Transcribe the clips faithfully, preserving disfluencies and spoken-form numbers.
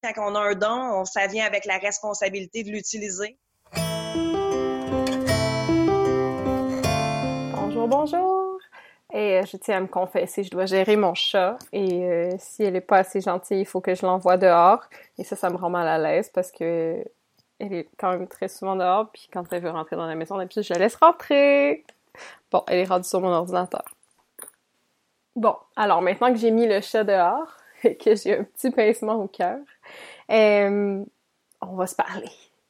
Quand on a un don, on, ça vient avec la responsabilité de l'utiliser. Bonjour, bonjour! Et euh, je tiens à me confesser, je dois gérer mon chat et euh, si elle est pas assez gentille, il faut que je l'envoie dehors. Et ça, ça me rend mal à l'aise parce que elle est quand même très souvent dehors, puis quand elle veut rentrer dans la maison, d'habitude, je la laisse rentrer. Bon, elle est rendue sur mon ordinateur. Bon, alors maintenant que j'ai mis le chat dehors et que j'ai un petit pincement au cœur, euh, on va se parler.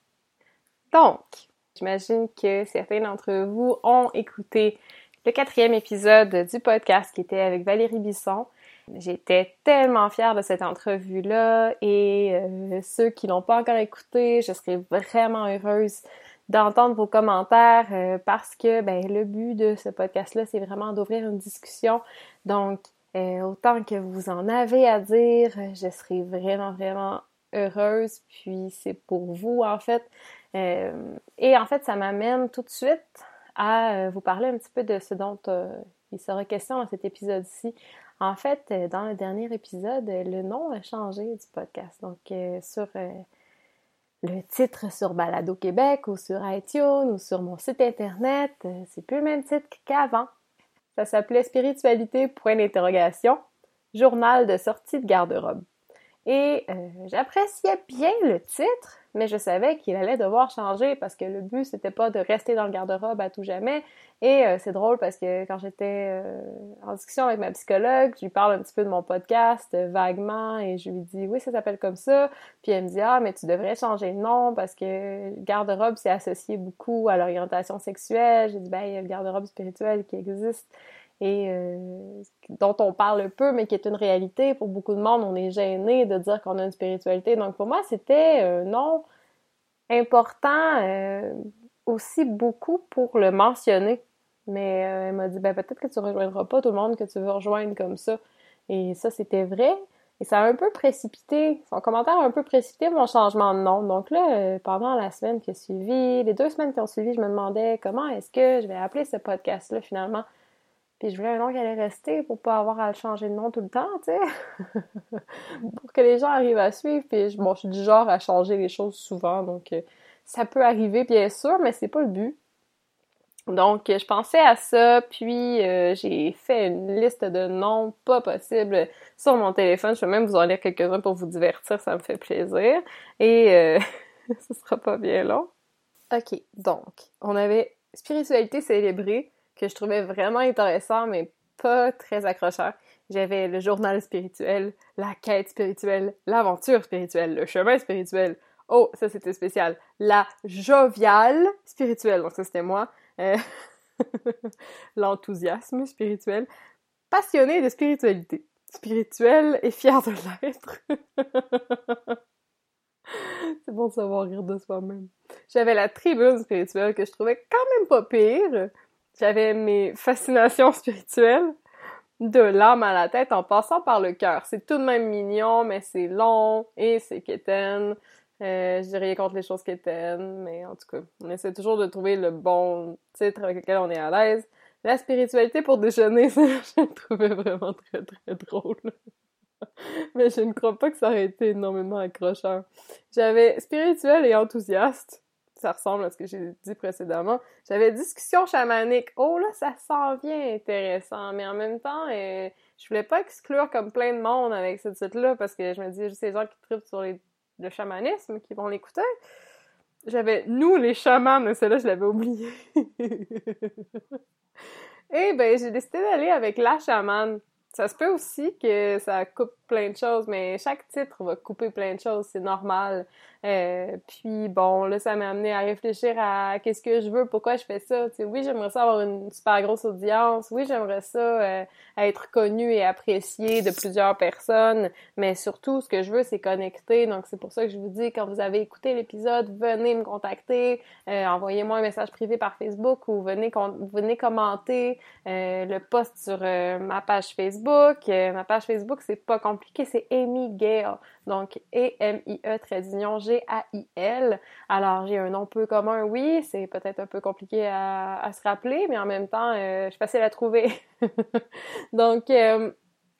Donc, j'imagine que certains d'entre vous ont écouté le quatrième épisode du podcast qui était avec Valérie Bisson. J'étais tellement fière de cette entrevue-là et euh, ceux qui l'ont pas encore écouté, je serais vraiment heureuse d'entendre vos commentaires euh, parce que ben le but de ce podcast-là, c'est vraiment d'ouvrir une discussion. Donc, euh, autant que vous en avez à dire, je serais vraiment, vraiment heureuse. Puis c'est pour vous, en fait. Euh, et en fait, ça m'amène tout de suite à euh, vous parler un petit peu de ce dont euh, il sera question dans cet épisode-ci. En fait, euh, dans le dernier épisode, euh, le nom a changé du podcast. Donc, euh, sur euh, le titre sur Balado Québec ou sur iTunes ou sur mon site internet, euh, c'est plus le même titre qu'avant. Ça s'appelait Spiritualité, point d'interrogation, journal de sortie de garde-robe. Et euh, j'appréciais bien le titre, mais je savais qu'il allait devoir changer parce que le but, c'était pas de rester dans le garde-robe à tout jamais. Et euh, c'est drôle parce que quand j'étais euh, en discussion avec ma psychologue, je lui parle un petit peu de mon podcast, euh, vaguement, et je lui dis « Oui, ça s'appelle comme ça ». Puis elle me dit « Ah, mais tu devrais changer de nom parce que garde-robe, c'est associé beaucoup à l'orientation sexuelle. » J'ai dit « Ben, il y a le garde-robe spirituel qui existe. » et euh, dont on parle peu, mais qui est une réalité. Pour beaucoup de monde, on est gêné de dire qu'on a une spiritualité. Donc pour moi, c'était un nom important euh, aussi beaucoup pour le mentionner. Mais euh, elle m'a dit, ben peut-être que tu rejoindras pas tout le monde que tu veux rejoindre comme ça. Et ça, c'était vrai. Et ça a un peu précipité, son commentaire a un peu précipité mon changement de nom. Donc là, euh, pendant la semaine qui a suivi, les deux semaines qui ont suivi, je me demandais comment est-ce que je vais appeler ce podcast-là finalement. Puis je voulais un nom qui allait rester pour pas avoir à le changer de nom tout le temps, tu sais. Pour que les gens arrivent à suivre. Puis bon, je suis du genre à changer les choses souvent, donc euh, ça peut arriver bien sûr, mais c'est pas le but. Donc je pensais à ça, puis euh, j'ai fait une liste de noms pas possibles sur mon téléphone. Je vais même vous en lire quelques-uns pour vous divertir, ça me fait plaisir. Et euh, ce sera pas bien long. Ok, donc on avait spiritualité célébrée, que je trouvais vraiment intéressant, mais pas très accrocheur. J'avais le journal spirituel, la quête spirituelle, l'aventure spirituelle, le chemin spirituel. Oh, ça c'était spécial. La joviale spirituelle, donc ça c'était moi. Euh... L'enthousiasme spirituel. Passionné de spiritualité. Spirituel et fier de l'être. C'est bon de savoir rire de soi-même. J'avais la tribune spirituelle que je trouvais quand même pas pire. J'avais mes fascinations spirituelles, de l'âme à la tête en passant par le cœur. C'est tout de même mignon, mais c'est long et c'est quétaine. Euh, je dis rien contre les choses quétaines, mais en tout cas, on essaie toujours de trouver le bon titre avec lequel on est à l'aise. La spiritualité pour déjeuner, ça, je le trouvais vraiment très très drôle. Mais je ne crois pas que ça aurait été énormément accrocheur. J'avais spirituel et enthousiaste. Ça ressemble à ce que j'ai dit précédemment. J'avais discussion chamanique. Oh là, ça s'en vient intéressant. Mais en même temps, euh, je voulais pas exclure comme plein de monde avec ce titre-là parce que je me disais juste les gens qui trippent sur les, le chamanisme qui vont l'écouter. J'avais nous les chamans, mais celle-là, je l'avais oublié. Et ben, j'ai décidé d'aller avec la chamane. Ça se peut aussi que ça coupe plein de choses, mais chaque titre va couper plein de choses, c'est normal. Euh, puis bon, là, ça m'a amené à réfléchir à qu'est-ce que je veux, pourquoi je fais ça. Tu sais, oui, j'aimerais ça avoir une super grosse audience. Oui, j'aimerais ça euh, être connue et appréciée de plusieurs personnes. Mais surtout, ce que je veux, c'est connecter. Donc, c'est pour ça que je vous dis, quand vous avez écouté l'épisode, venez me contacter. Euh, envoyez-moi un message privé par Facebook ou venez, con- venez commenter euh, le post sur euh, ma page Facebook. Euh, ma page Facebook, c'est pas compliqué, c'est Amy Gail. Donc, E M I E trait d'union G A I L. Alors, j'ai un nom peu commun, oui, c'est peut-être un peu compliqué à, à se rappeler, mais en même temps, euh, je suis facile à trouver. Donc, euh,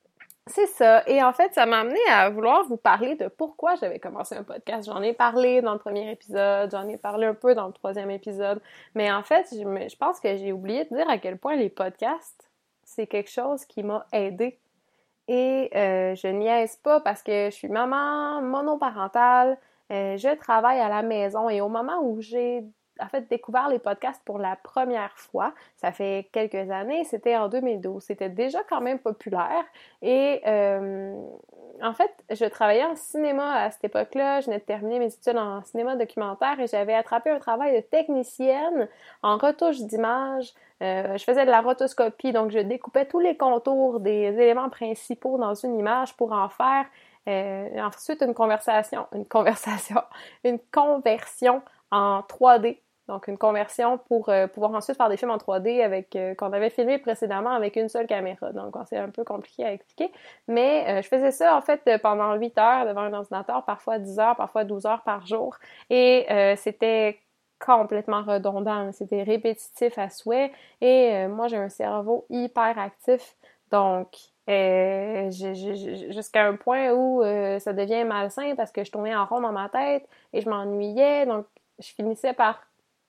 C'est ça. Et en fait, ça m'a amené à vouloir vous parler de pourquoi j'avais commencé un podcast. J'en ai parlé dans le premier épisode, j'en ai parlé un peu dans le troisième épisode. Mais en fait, je, me, je pense que j'ai oublié de dire à quel point les podcasts, c'est quelque chose qui m'a aidée. Et euh, je niaise pas parce que je suis maman monoparentale, euh, je travaille à la maison et au moment où j'ai en fait découvert les podcasts pour la première fois, ça fait quelques années, c'était en deux mille douze, c'était déjà quand même populaire et euh, en fait, je travaillais en cinéma à cette époque-là, je venais de terminer mes études en cinéma documentaire et j'avais attrapé un travail de technicienne en retouche d'image. Euh, je faisais de la rotoscopie, donc je découpais tous les contours des éléments principaux dans une image pour en faire euh, ensuite une conversation, une conversation, une conversion en trois D. Donc une conversion pour euh, pouvoir ensuite faire des films en trois D avec euh, qu'on avait filmé précédemment avec une seule caméra. Donc c'est un peu compliqué à expliquer, mais euh, je faisais ça en fait pendant huit heures devant un ordinateur, parfois dix heures, parfois douze heures par jour, et euh, c'était complètement redondant, c'était répétitif à souhait et euh, moi j'ai un cerveau hyper actif, donc euh, jusqu'à un point où euh, ça devient malsain parce que je tournais en rond dans ma tête et je m'ennuyais, donc je finissais par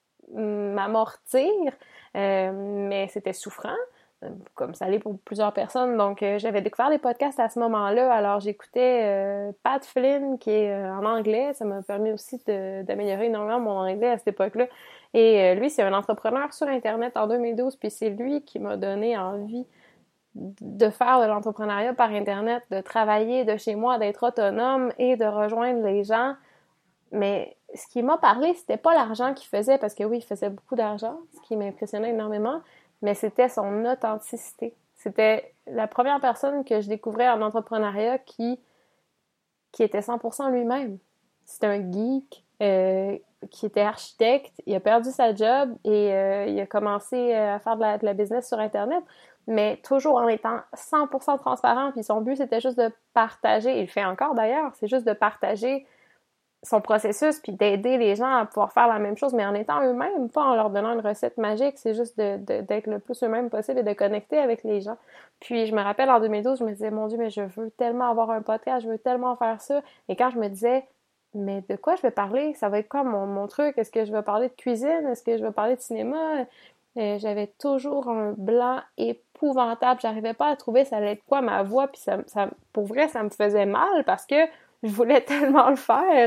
m'amortir, euh, mais c'était souffrant, comme ça l'est pour plusieurs personnes. Donc, euh, j'avais découvert les podcasts à ce moment-là. Alors, j'écoutais euh, Pat Flynn, qui est euh, en anglais. Ça m'a permis aussi de, d'améliorer énormément mon anglais à cette époque-là. Et euh, lui, c'est un entrepreneur sur Internet en deux mille douze, puis c'est lui qui m'a donné envie de faire de l'entrepreneuriat par Internet, de travailler de chez moi, d'être autonome et de rejoindre les gens. Mais ce qui m'a parlé, c'était pas l'argent qu'il faisait, parce que oui, il faisait beaucoup d'argent, ce qui m'impressionnait énormément, mais c'était son authenticité. C'était la première personne que je découvrais en entrepreneuriat qui, qui était cent pour cent lui-même. C'était un geek euh, qui était architecte, il a perdu sa job et euh, il a commencé à faire de la, de la business sur Internet, mais toujours en étant cent pour cent transparent, puis son but, c'était juste de partager, il le fait encore d'ailleurs, c'est juste de partager son processus, puis d'aider les gens à pouvoir faire la même chose, mais en étant eux-mêmes, pas en leur donnant une recette magique, c'est juste de, de, d'être le plus eux-mêmes possible et de connecter avec les gens. Puis je me rappelle, en deux mille douze, je me disais, mon Dieu, mais je veux tellement avoir un podcast, je veux tellement faire ça, et quand je me disais, mais de quoi je vais parler? Ça va être quoi mon, mon truc? Est-ce que je vais parler de cuisine? Est-ce que je vais parler de cinéma? Et j'avais toujours un blanc épouvantable, j'arrivais pas à trouver ça allait être quoi ma voix, puis ça, ça, pour vrai, ça me faisait mal, parce que je voulais tellement le faire.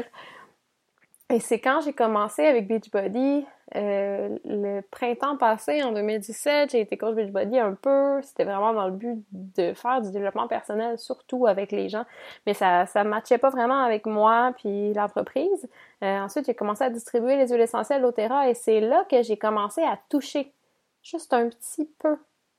Et c'est quand j'ai commencé avec Beachbody, euh, le printemps passé, en deux mille dix-sept, j'ai été coach Beachbody un peu. C'était vraiment dans le but de faire du développement personnel, surtout avec les gens. Mais ça ça matchait pas vraiment avec moi puis l'entreprise. Euh, ensuite, j'ai commencé à distribuer les huiles essentielles doTERRA et c'est là que j'ai commencé à toucher juste un petit peu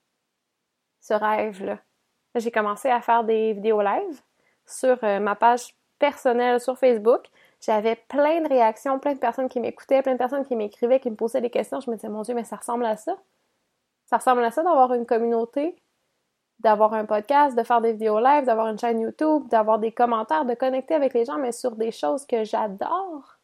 ce rêve-là. J'ai commencé à faire des vidéos live sur euh, ma page personnelle sur Facebook. J'avais plein de réactions, plein de personnes qui m'écoutaient, plein de personnes qui m'écrivaient, qui me posaient des questions. Je me disais, mon Dieu, mais ça ressemble à ça. Ça ressemble à ça d'avoir une communauté, d'avoir un podcast, de faire des vidéos live, d'avoir une chaîne YouTube, d'avoir des commentaires, de connecter avec les gens, mais sur des choses que j'adore.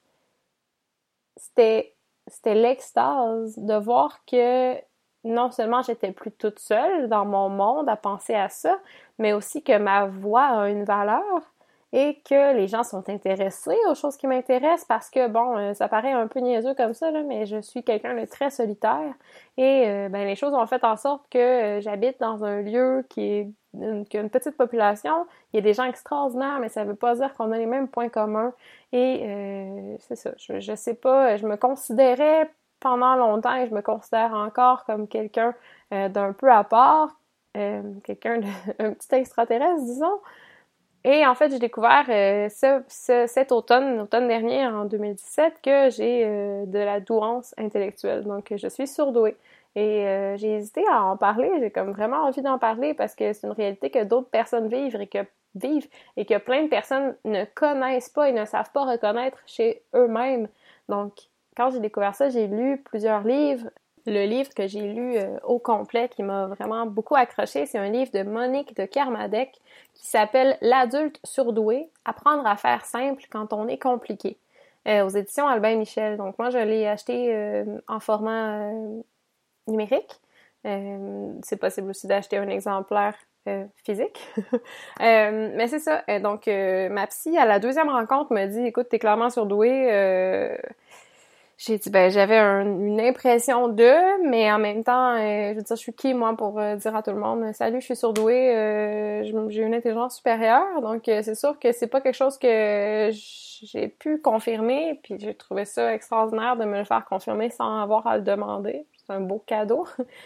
C'était, c'était l'extase de voir que non seulement j'étais plus toute seule dans mon monde à penser à ça, mais aussi que ma voix a une valeur et que les gens sont intéressés aux choses qui m'intéressent parce que, bon, ça paraît un peu niaiseux comme ça, là, mais je suis quelqu'un de très solitaire et euh, ben les choses ont fait en sorte que euh, j'habite dans un lieu qui est une, qui a une petite population, il y a des gens extraordinaires, mais ça veut pas dire qu'on a les mêmes points communs et euh, c'est ça, je, je sais pas, je me considérais pendant longtemps et je me considère encore comme quelqu'un euh, d'un peu à part, euh, quelqu'un de un petit extraterrestre, disons. Et en fait, j'ai découvert euh, ce, ce, cet automne, l'automne dernier, en deux mille dix-sept, que j'ai euh, de la douance intellectuelle. Donc, je suis surdouée. Et euh, j'ai hésité à en parler. J'ai comme vraiment envie d'en parler parce que c'est une réalité que d'autres personnes vivent et que vivent et que plein de personnes ne connaissent pas et ne savent pas reconnaître chez eux-mêmes. Donc, quand j'ai découvert ça, j'ai lu plusieurs livres. Le livre que j'ai lu euh, au complet, qui m'a vraiment beaucoup accroché, c'est un livre de Monique de Kermadec qui s'appelle « L'adulte surdoué, apprendre à faire simple quand on est compliqué euh, » aux éditions Albin Michel. Donc moi, je l'ai acheté euh, en format euh, numérique. Euh, c'est possible aussi d'acheter un exemplaire euh, physique. euh, mais c'est ça. Et donc, euh, ma psy, à la deuxième rencontre, me dit « Écoute, t'es clairement surdouée. Euh... » J'ai dit « Ben, j'avais un, une impression de, mais en même temps, euh, je veux dire, je suis qui, moi, pour euh, dire à tout le monde « Salut, je suis surdouée, euh, j'ai une intelligence supérieure. » Donc, euh, c'est sûr que c'est pas quelque chose que j'ai pu confirmer, puis j'ai trouvé ça extraordinaire de me le faire confirmer sans avoir à le demander. C'est un beau cadeau.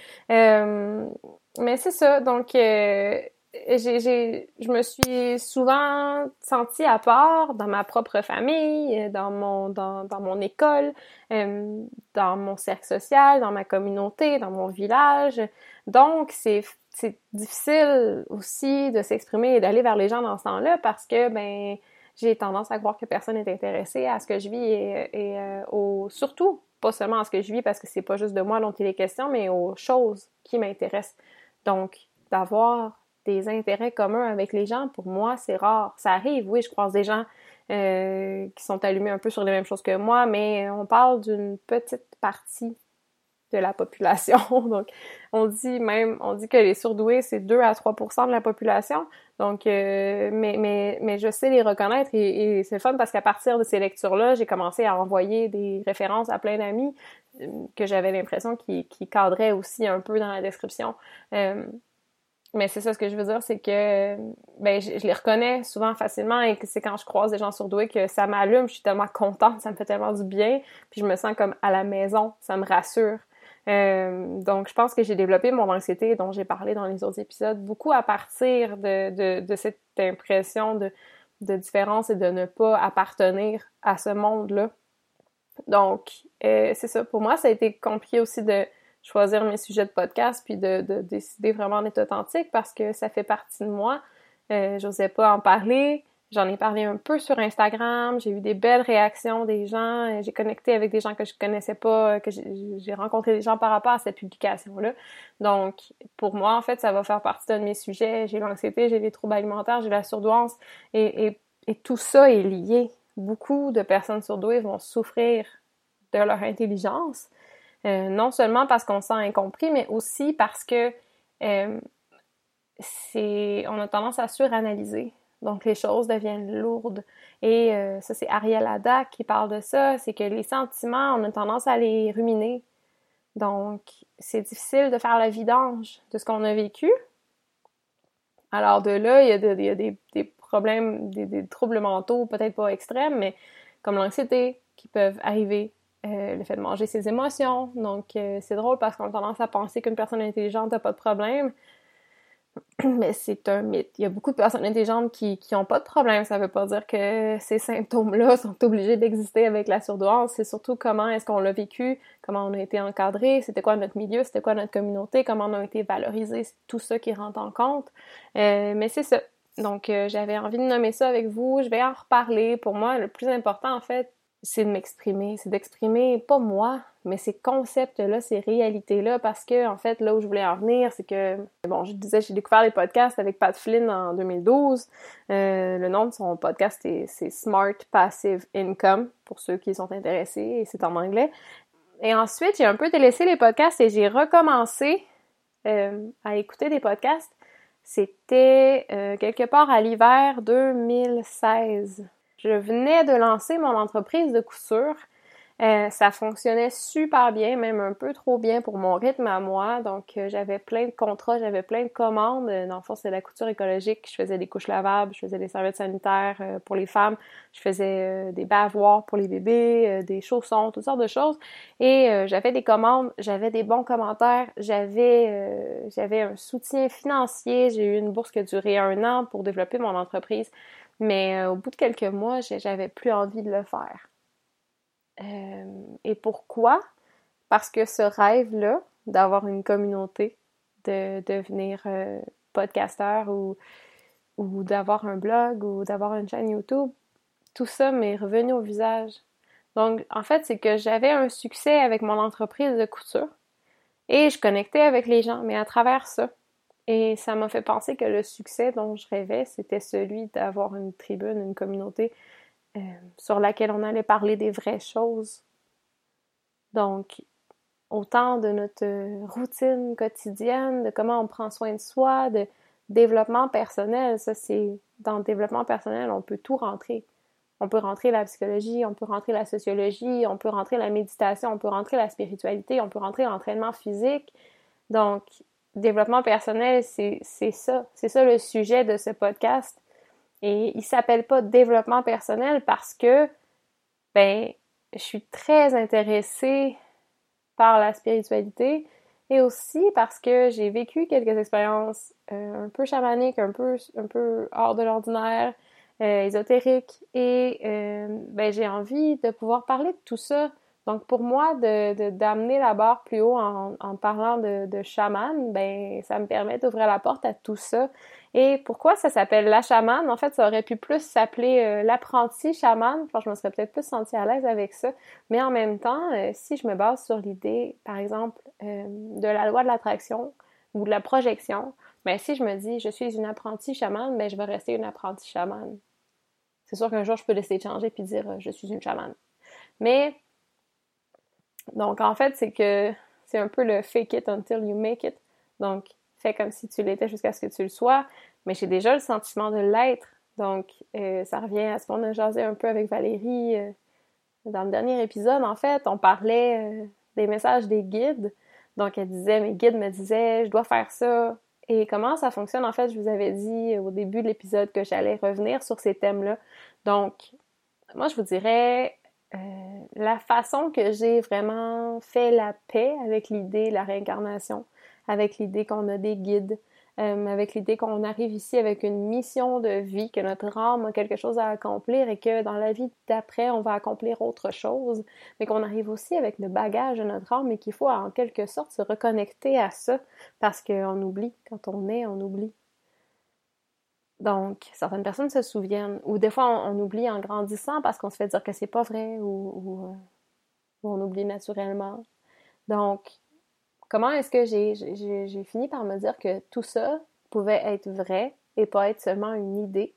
euh, mais c'est ça, donc euh, j'ai, j'ai, je me suis souvent sentie à part dans ma propre famille, dans mon, dans, dans mon école, euh, dans mon cercle social, dans ma communauté, dans mon village. Donc, c'est, c'est difficile aussi de s'exprimer et d'aller vers les gens dans ce temps-là parce que, ben, j'ai tendance à croire que personne n'est intéressé à ce que je vis et, et euh, au, surtout, pas seulement à ce que je vis parce que c'est pas juste de moi dont il est question, mais aux choses qui m'intéressent. Donc, d'avoir des intérêts communs avec les gens, pour moi, c'est rare. Ça arrive, oui, je croise des gens euh, qui sont allumés un peu sur les mêmes choses que moi, mais on parle d'une petite partie de la population. Donc, on dit même, on dit que les surdoués, c'est deux à trois pour cent de la population. Donc, euh, mais, mais, mais je sais les reconnaître et, et c'est fun parce qu'à partir de ces lectures-là, j'ai commencé à envoyer des références à plein d'amis que j'avais l'impression qui, qui cadraient aussi un peu dans la description. Euh, mais c'est ça, ce que je veux dire, c'est que ben je, je les reconnais souvent facilement et que c'est quand je croise des gens surdoués que ça m'allume, je suis tellement contente, ça me fait tellement du bien, puis je me sens comme à la maison, ça me rassure. Euh, donc, je pense que j'ai développé mon anxiété dont j'ai parlé dans les autres épisodes beaucoup à partir de, de, de cette impression de, de différence et de ne pas appartenir à ce monde-là. Donc, euh, c'est ça. Pour moi, ça a été compliqué aussi de choisir mes sujets de podcast puis de, de décider vraiment d'être authentique parce que ça fait partie de moi. Euh, j'osais pas en parler. J'en ai parlé un peu sur Instagram. J'ai eu des belles réactions des gens. J'ai connecté avec des gens que je connaissais pas, que j'ai, j'ai rencontré des gens par rapport à cette publication-là. Donc, pour moi, en fait, ça va faire partie de mes sujets. J'ai l'anxiété, j'ai les troubles alimentaires, j'ai la surdouance et, et, et tout ça est lié. Beaucoup de personnes surdouées vont souffrir de leur intelligence. Euh, non seulement parce qu'on se sent incompris, mais aussi parce que euh, c'est, on a tendance à suranalyser. Donc, les choses deviennent lourdes. Et euh, ça, c'est Ariel Haddad qui parle de ça. C'est que les sentiments, on a tendance à les ruminer. Donc, c'est difficile de faire la vidange de ce qu'on a vécu. Alors, de là, il y a, de, il y a des, des problèmes, des, des troubles mentaux, peut-être pas extrêmes, mais comme l'anxiété, qui peuvent arriver. Euh, le fait de manger ses émotions. Donc, euh, c'est drôle parce qu'on a tendance à penser qu'une personne intelligente n'a pas de problème. Mais c'est un mythe. Il y a beaucoup de personnes intelligentes qui qui ont pas de problème. Ça veut pas dire que ces symptômes-là sont obligés d'exister avec la surdouance. C'est surtout comment est-ce qu'on l'a vécu, comment on a été encadré, c'était quoi notre milieu, c'était quoi notre communauté, comment on a été valorisé. C'est tout ça qui rentre en compte. Euh, mais c'est ça. Donc, euh, j'avais envie de nommer ça avec vous. Je vais en reparler. Pour moi, le plus important, en fait, c'est de m'exprimer, c'est d'exprimer pas moi, mais ces concepts-là, ces réalités-là, parce que, en fait, là où je voulais en venir, c'est que, bon, je disais, j'ai découvert les podcasts avec Pat Flynn en deux mille douze. Euh, le nom de son podcast, c'est, c'est Smart Passive Income, pour ceux qui sont intéressés, et c'est en anglais. Et ensuite, j'ai un peu délaissé les podcasts et j'ai recommencé euh, à écouter des podcasts. C'était euh, quelque part à l'hiver deux mille seize. Je venais de lancer mon entreprise de couture. Euh, ça fonctionnait super bien, même un peu trop bien pour mon rythme à moi. Donc, euh, j'avais plein de contrats, j'avais plein de commandes. Dans le fond, c'est la couture écologique. Je faisais des couches lavables, je faisais des serviettes sanitaires euh, pour les femmes. Je faisais euh, des bavoirs pour les bébés, euh, des chaussons, toutes sortes de choses. Et euh, j'avais des commandes, j'avais des bons commentaires, j'avais euh, j'avais un soutien financier. J'ai eu une bourse qui a duré un an pour développer mon entreprise. Mais euh, au bout de quelques mois, j'avais plus envie de le faire. Euh, et pourquoi? Parce que ce rêve-là, d'avoir une communauté, de devenir euh, podcasteur ou, ou d'avoir un blog ou d'avoir une chaîne YouTube, tout ça m'est revenu au visage. Donc, en fait, c'est que j'avais un succès avec mon entreprise de couture et je connectais avec les gens, mais à travers ça. Et ça m'a fait penser que le succès dont je rêvais, c'était celui d'avoir une tribune, une communauté euh, sur laquelle on allait parler des vraies choses. Donc, autant de notre routine quotidienne, de comment on prend soin de soi, de, développement personnel, ça c'est... Dans le développement personnel, on peut tout rentrer. On peut rentrer la psychologie, on peut rentrer la sociologie, on peut rentrer la méditation, on peut rentrer la spiritualité, on peut rentrer l'entraînement physique. Donc, développement personnel, c'est, c'est ça. C'est ça le sujet de ce podcast. Et il s'appelle pas développement personnel parce que, ben, je suis très intéressée par la spiritualité et aussi parce que j'ai vécu quelques expériences euh, un peu chamaniques, un peu, un peu hors de l'ordinaire, euh, ésotériques et euh, ben, j'ai envie de pouvoir parler de tout ça. Donc pour moi, de, de d'amener la barre plus haut en, en parlant de, de chaman, ben ça me permet d'ouvrir la porte à tout ça. Et pourquoi ça s'appelle la chamane? En fait, ça aurait pu plus s'appeler euh, l'apprenti chaman. Enfin, je me serais peut-être plus sentie à l'aise avec ça. Mais en même temps, euh, si je me base sur l'idée, par exemple, euh, de la loi de l'attraction ou de la projection, ben si je me dis je suis une apprentie chamane, ben je vais rester une apprentie chamane. C'est sûr qu'un jour, je peux laisser changer puis dire euh, je suis une chamane. Mais donc, en fait, c'est que c'est un peu le fake it until you make it. Donc, fais comme si tu l'étais jusqu'à ce que tu le sois. Mais j'ai déjà le sentiment de l'être. Donc, euh, ça revient à ce qu'on a jasé un peu avec Valérie euh, dans le dernier épisode. En fait, on parlait euh, des messages des guides. Donc, elle disait, mes guides me disaient, je dois faire ça. Et comment ça fonctionne? En fait, je vous avais dit au début de l'épisode que j'allais revenir sur ces thèmes-là. Donc, moi, je vous dirais, euh, la façon que j'ai vraiment fait la paix avec l'idée de la réincarnation, avec l'idée qu'on a des guides, euh, avec l'idée qu'on arrive ici avec une mission de vie, que notre âme a quelque chose à accomplir et que dans la vie d'après, on va accomplir autre chose, mais qu'on arrive aussi avec le bagage de notre âme et qu'il faut en quelque sorte se reconnecter à ça parce qu'on oublie, quand on est, on oublie. Donc, certaines personnes se souviennent, ou des fois on, on oublie en grandissant parce qu'on se fait dire que c'est pas vrai, ou, ou, euh, ou on oublie naturellement. Donc, comment est-ce que j'ai, j'ai, j'ai fini par me dire que tout ça pouvait être vrai et pas être seulement une idée?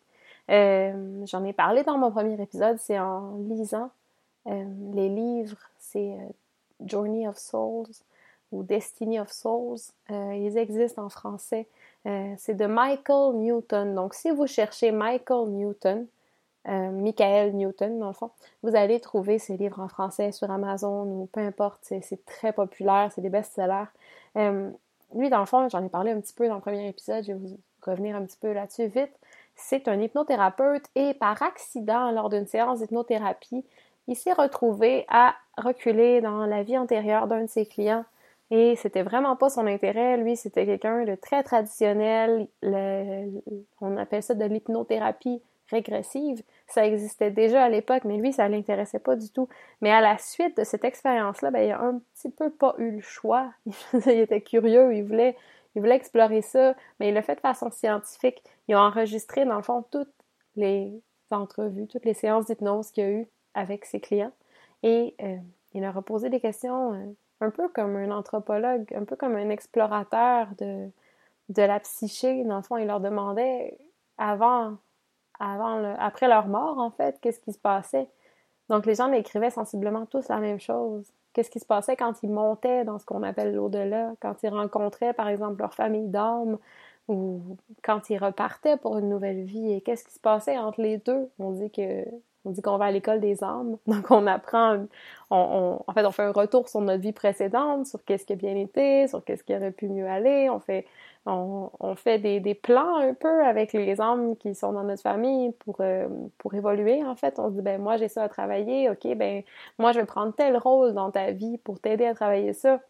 Euh, j'en ai parlé dans mon premier épisode, c'est en lisant euh, les livres, c'est euh, Journey of Souls ou Destiny of Souls. Euh, ils existent en français. Euh, c'est de Michael Newton. Donc, si vous cherchez Michael Newton, euh, Michael Newton, dans le fond, vous allez trouver ces livres en français sur Amazon ou peu importe. C'est, c'est très populaire, c'est des best-sellers. Euh, lui, dans le fond, j'en ai parlé un petit peu dans le premier épisode, je vais vous revenir un petit peu là-dessus vite. C'est un hypnothérapeute et par accident, lors d'une séance d'hypnothérapie, il s'est retrouvé à reculer dans la vie antérieure d'un de ses clients. Et c'était vraiment pas son intérêt. Lui, c'était quelqu'un de très traditionnel. Le, on appelle ça de l'hypnothérapie régressive. Ça existait déjà à l'époque, mais lui, ça l'intéressait pas du tout. Mais à la suite de cette expérience-là, ben, il a un petit peu pas eu le choix. Il était curieux, il voulait, il voulait explorer ça, mais il l'a fait de façon scientifique. Il a enregistré, dans le fond, toutes les entrevues, toutes les séances d'hypnose qu'il y a eu avec ses clients. Et euh, il leur a posé des questions... Euh, un peu comme un anthropologue, un peu comme un explorateur de, de la psyché. Dans le fond, il leur demandait avant, avant le, après leur mort, en fait, qu'est-ce qui se passait. Donc, les gens m'écrivaient sensiblement tous la même chose. Qu'est-ce qui se passait quand ils montaient dans ce qu'on appelle l'au-delà, quand ils rencontraient, par exemple, leur famille d'âme, ou quand ils repartaient pour une nouvelle vie. Et qu'est-ce qui se passait entre les deux? On dit que On dit qu'on va à l'école des âmes, donc on apprend, on, on, en fait, on fait un retour sur notre vie précédente, sur qu'est-ce qui a bien été, sur qu'est-ce qui aurait pu mieux aller, on fait, on, on fait des, des plans un peu avec les âmes qui sont dans notre famille pour, euh, pour évoluer, en fait. On se dit, ben moi, j'ai ça à travailler, ok, ben moi, je vais prendre tel rôle dans ta vie pour t'aider à travailler ça.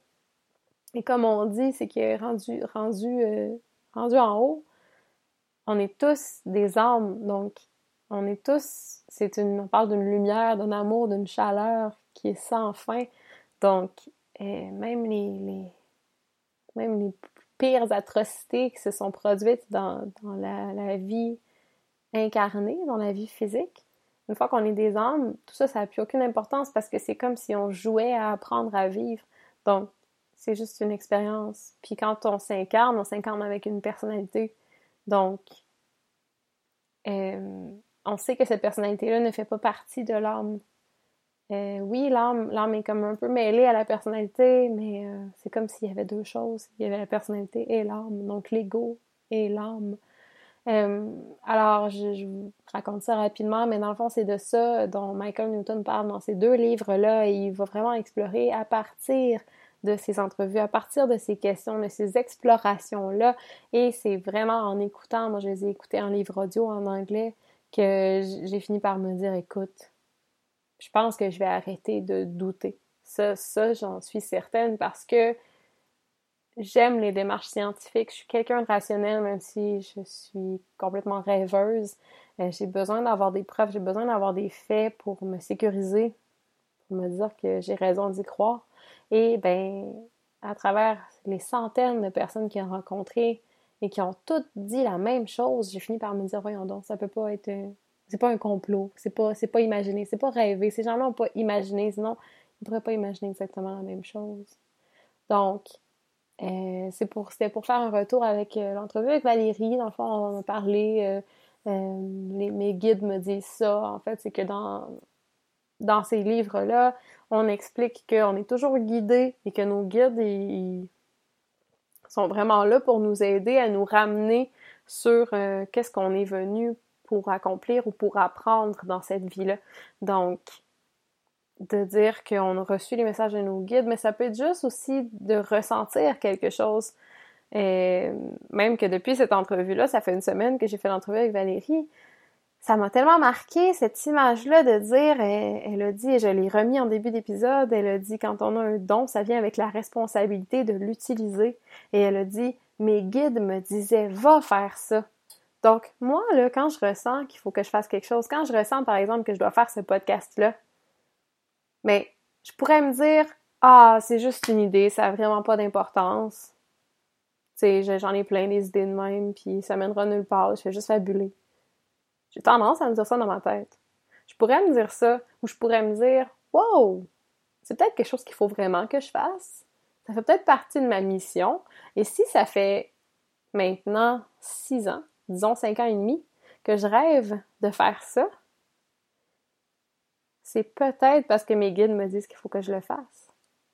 Et comme on dit, c'est que rendu, rendu, euh, rendu en haut, on est tous des âmes, donc on est tous, c'est une, on parle d'une lumière, d'un amour, d'une chaleur qui est sans fin. Donc, euh, même les, les, même les pires atrocités qui se sont produites dans, dans la, la vie incarnée, dans la vie physique, une fois qu'on est des âmes, tout ça, ça n'a plus aucune importance parce que c'est comme si on jouait à apprendre à vivre. Donc, c'est juste une expérience. Puis quand on s'incarne, on s'incarne avec une personnalité. Donc, euh, on sait que cette personnalité-là ne fait pas partie de l'âme. Euh, oui, l'âme, l'âme est comme un peu mêlée à la personnalité, mais euh, c'est comme s'il y avait deux choses. Il y avait la personnalité et l'âme, donc l'ego et l'âme. Euh, alors, je, je vous raconte ça rapidement, mais dans le fond, c'est de ça dont Michael Newton parle dans ces deux livres-là, et il va vraiment explorer à partir de ces entrevues, à partir de ces questions, de ces explorations-là, et c'est vraiment en écoutant, moi je les ai écoutés en livre audio en anglais, que j'ai fini par me dire, écoute, je pense que je vais arrêter de douter. Ça, ça, j'en suis certaine, parce que j'aime les démarches scientifiques. Je suis quelqu'un de rationnel, même si je suis complètement rêveuse. Euh, j'ai besoin d'avoir des preuves, j'ai besoin d'avoir des faits pour me sécuriser, pour me dire que j'ai raison d'y croire. Et ben, à travers les centaines de personnes qu'il a rencontrées et qui ont toutes dit la même chose, j'ai fini par me dire, voyons donc, ça peut pas être... Un... C'est pas un complot, c'est pas, c'est pas imaginé, c'est pas rêvé. Ces gens-là n'ont pas imaginé, sinon ils pourraient pas imaginer exactement la même chose. Donc, Euh, c'est pour, c'était pour faire un retour avec euh, l'entrevue avec Valérie. Dans le fond, on a parlé, euh, euh, les, mes guides me disent ça. En fait, c'est que dans, dans ces livres-là, on explique qu'on est toujours guidé et que nos guides, ils, ils sont vraiment là pour nous aider à nous ramener sur euh, qu'est-ce qu'on est venu pour accomplir ou pour apprendre dans cette vie-là. Donc, de dire qu'on a reçu les messages de nos guides, mais ça peut être juste aussi de ressentir quelque chose. Et même que depuis cette entrevue-là, ça fait une semaine que j'ai fait l'entrevue avec Valérie, ça m'a tellement marqué, cette image-là de dire, elle, elle a dit, et je l'ai remis en début d'épisode, elle a dit, quand on a un don, ça vient avec la responsabilité de l'utiliser. Et elle a dit, mes guides me disaient, va faire ça. Donc, moi, là, quand je ressens qu'il faut que je fasse quelque chose, quand je ressens, par exemple, que je dois faire ce podcast-là, mais je pourrais me dire, ah, c'est juste une idée, ça n'a vraiment pas d'importance. Tu sais, j'en ai plein des idées de même, puis ça mènera nulle part, je fais juste fabuler. J'ai tendance à me dire ça dans ma tête. Je pourrais me dire ça, ou je pourrais me dire, wow, c'est peut-être quelque chose qu'il faut vraiment que je fasse. Ça fait peut-être partie de ma mission. Et si ça fait maintenant six ans, disons cinq ans et demi, que je rêve de faire ça, c'est peut-être parce que mes guides me disent qu'il faut que je le fasse.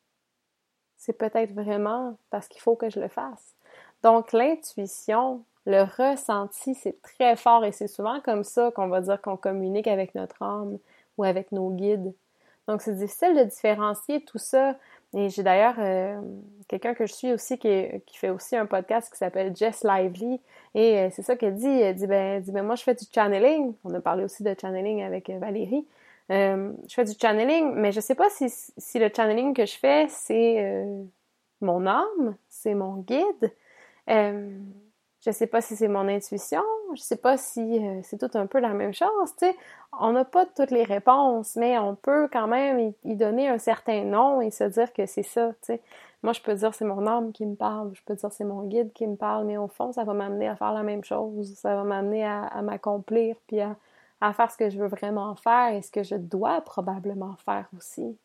C'est peut-être vraiment parce qu'il faut que je le fasse. Donc, l'intuition, le ressenti, c'est très fort et c'est souvent comme ça qu'on va dire qu'on communique avec notre âme ou avec nos guides. Donc, c'est difficile de différencier tout ça. Et j'ai d'ailleurs euh, quelqu'un que je suis aussi qui, est, qui fait aussi un podcast qui s'appelle Jess Lively. Et euh, c'est ça qu'elle dit. Elle dit, ben, elle dit, ben, moi, je fais du channeling. On a parlé aussi de channeling avec euh, Valérie. Euh, je fais du channeling, mais je sais pas si, si le channeling que je fais, c'est euh, mon âme, c'est mon guide. Euh, je sais pas si c'est mon intuition, je sais pas si euh, c'est tout un peu la même chose, tu sais. On n'a pas toutes les réponses, mais on peut quand même y, y donner un certain nom et se dire que c'est ça, tu sais. Moi, je peux dire c'est mon âme qui me parle, je peux dire c'est mon guide qui me parle, mais au fond, ça va m'amener à faire la même chose, ça va m'amener à, à m'accomplir, puis à, à faire ce que je veux vraiment faire et ce que je dois probablement faire aussi.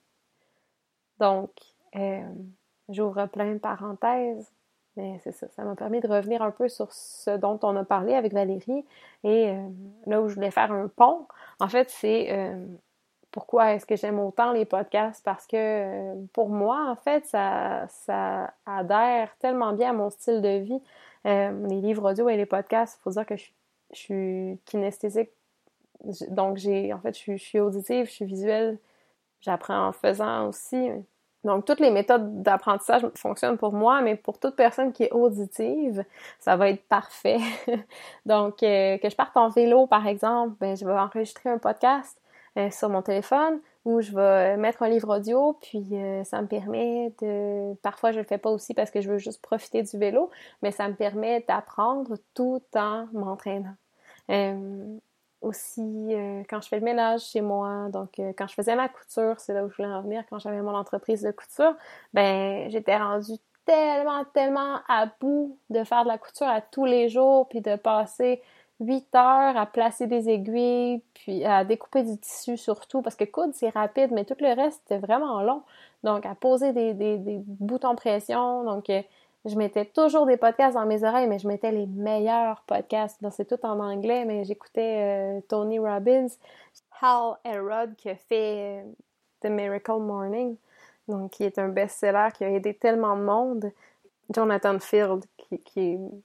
Donc, euh, j'ouvre plein de parenthèses. Mais c'est ça, ça m'a permis de revenir un peu sur ce dont on a parlé avec Valérie et euh, là où je voulais faire un pont, en fait, c'est euh, pourquoi est-ce que j'aime autant les podcasts? Parce que euh, pour moi, en fait, ça, ça adhère tellement bien à mon style de vie. Euh, les livres audio et les podcasts, il faut dire que je, je suis kinesthésique, donc j'ai, en fait, je, je suis auditive, je suis visuelle, j'apprends en faisant aussi. Donc, toutes les méthodes d'apprentissage fonctionnent pour moi, mais pour toute personne qui est auditive, ça va être parfait. Donc, euh, que je parte en vélo, par exemple, ben, je vais enregistrer un podcast euh, sur mon téléphone où je vais mettre un livre audio, puis euh, ça me permet de... Parfois, je le fais pas aussi parce que je veux juste profiter du vélo, mais ça me permet d'apprendre tout en m'entraînant. Euh, aussi euh, quand je fais le ménage chez moi, donc euh, quand je faisais ma couture, c'est là où je voulais en venir, quand j'avais mon entreprise de couture, ben j'étais rendue tellement, tellement à bout de faire de la couture à tous les jours, puis de passer huit heures à placer des aiguilles, puis à découper du tissu surtout, parce que coudre, c'est rapide, mais tout le reste, c'était vraiment long. Donc, à poser des, des, des boutons pression, donc... Euh, je mettais toujours des podcasts dans mes oreilles, mais je mettais les meilleurs podcasts. Donc, c'est tout en anglais, mais j'écoutais euh, Tony Robbins, Hal Elrod qui a fait euh, The Miracle Morning, donc qui est un best-seller qui a aidé tellement de monde. Jonathan Field, qui, qui est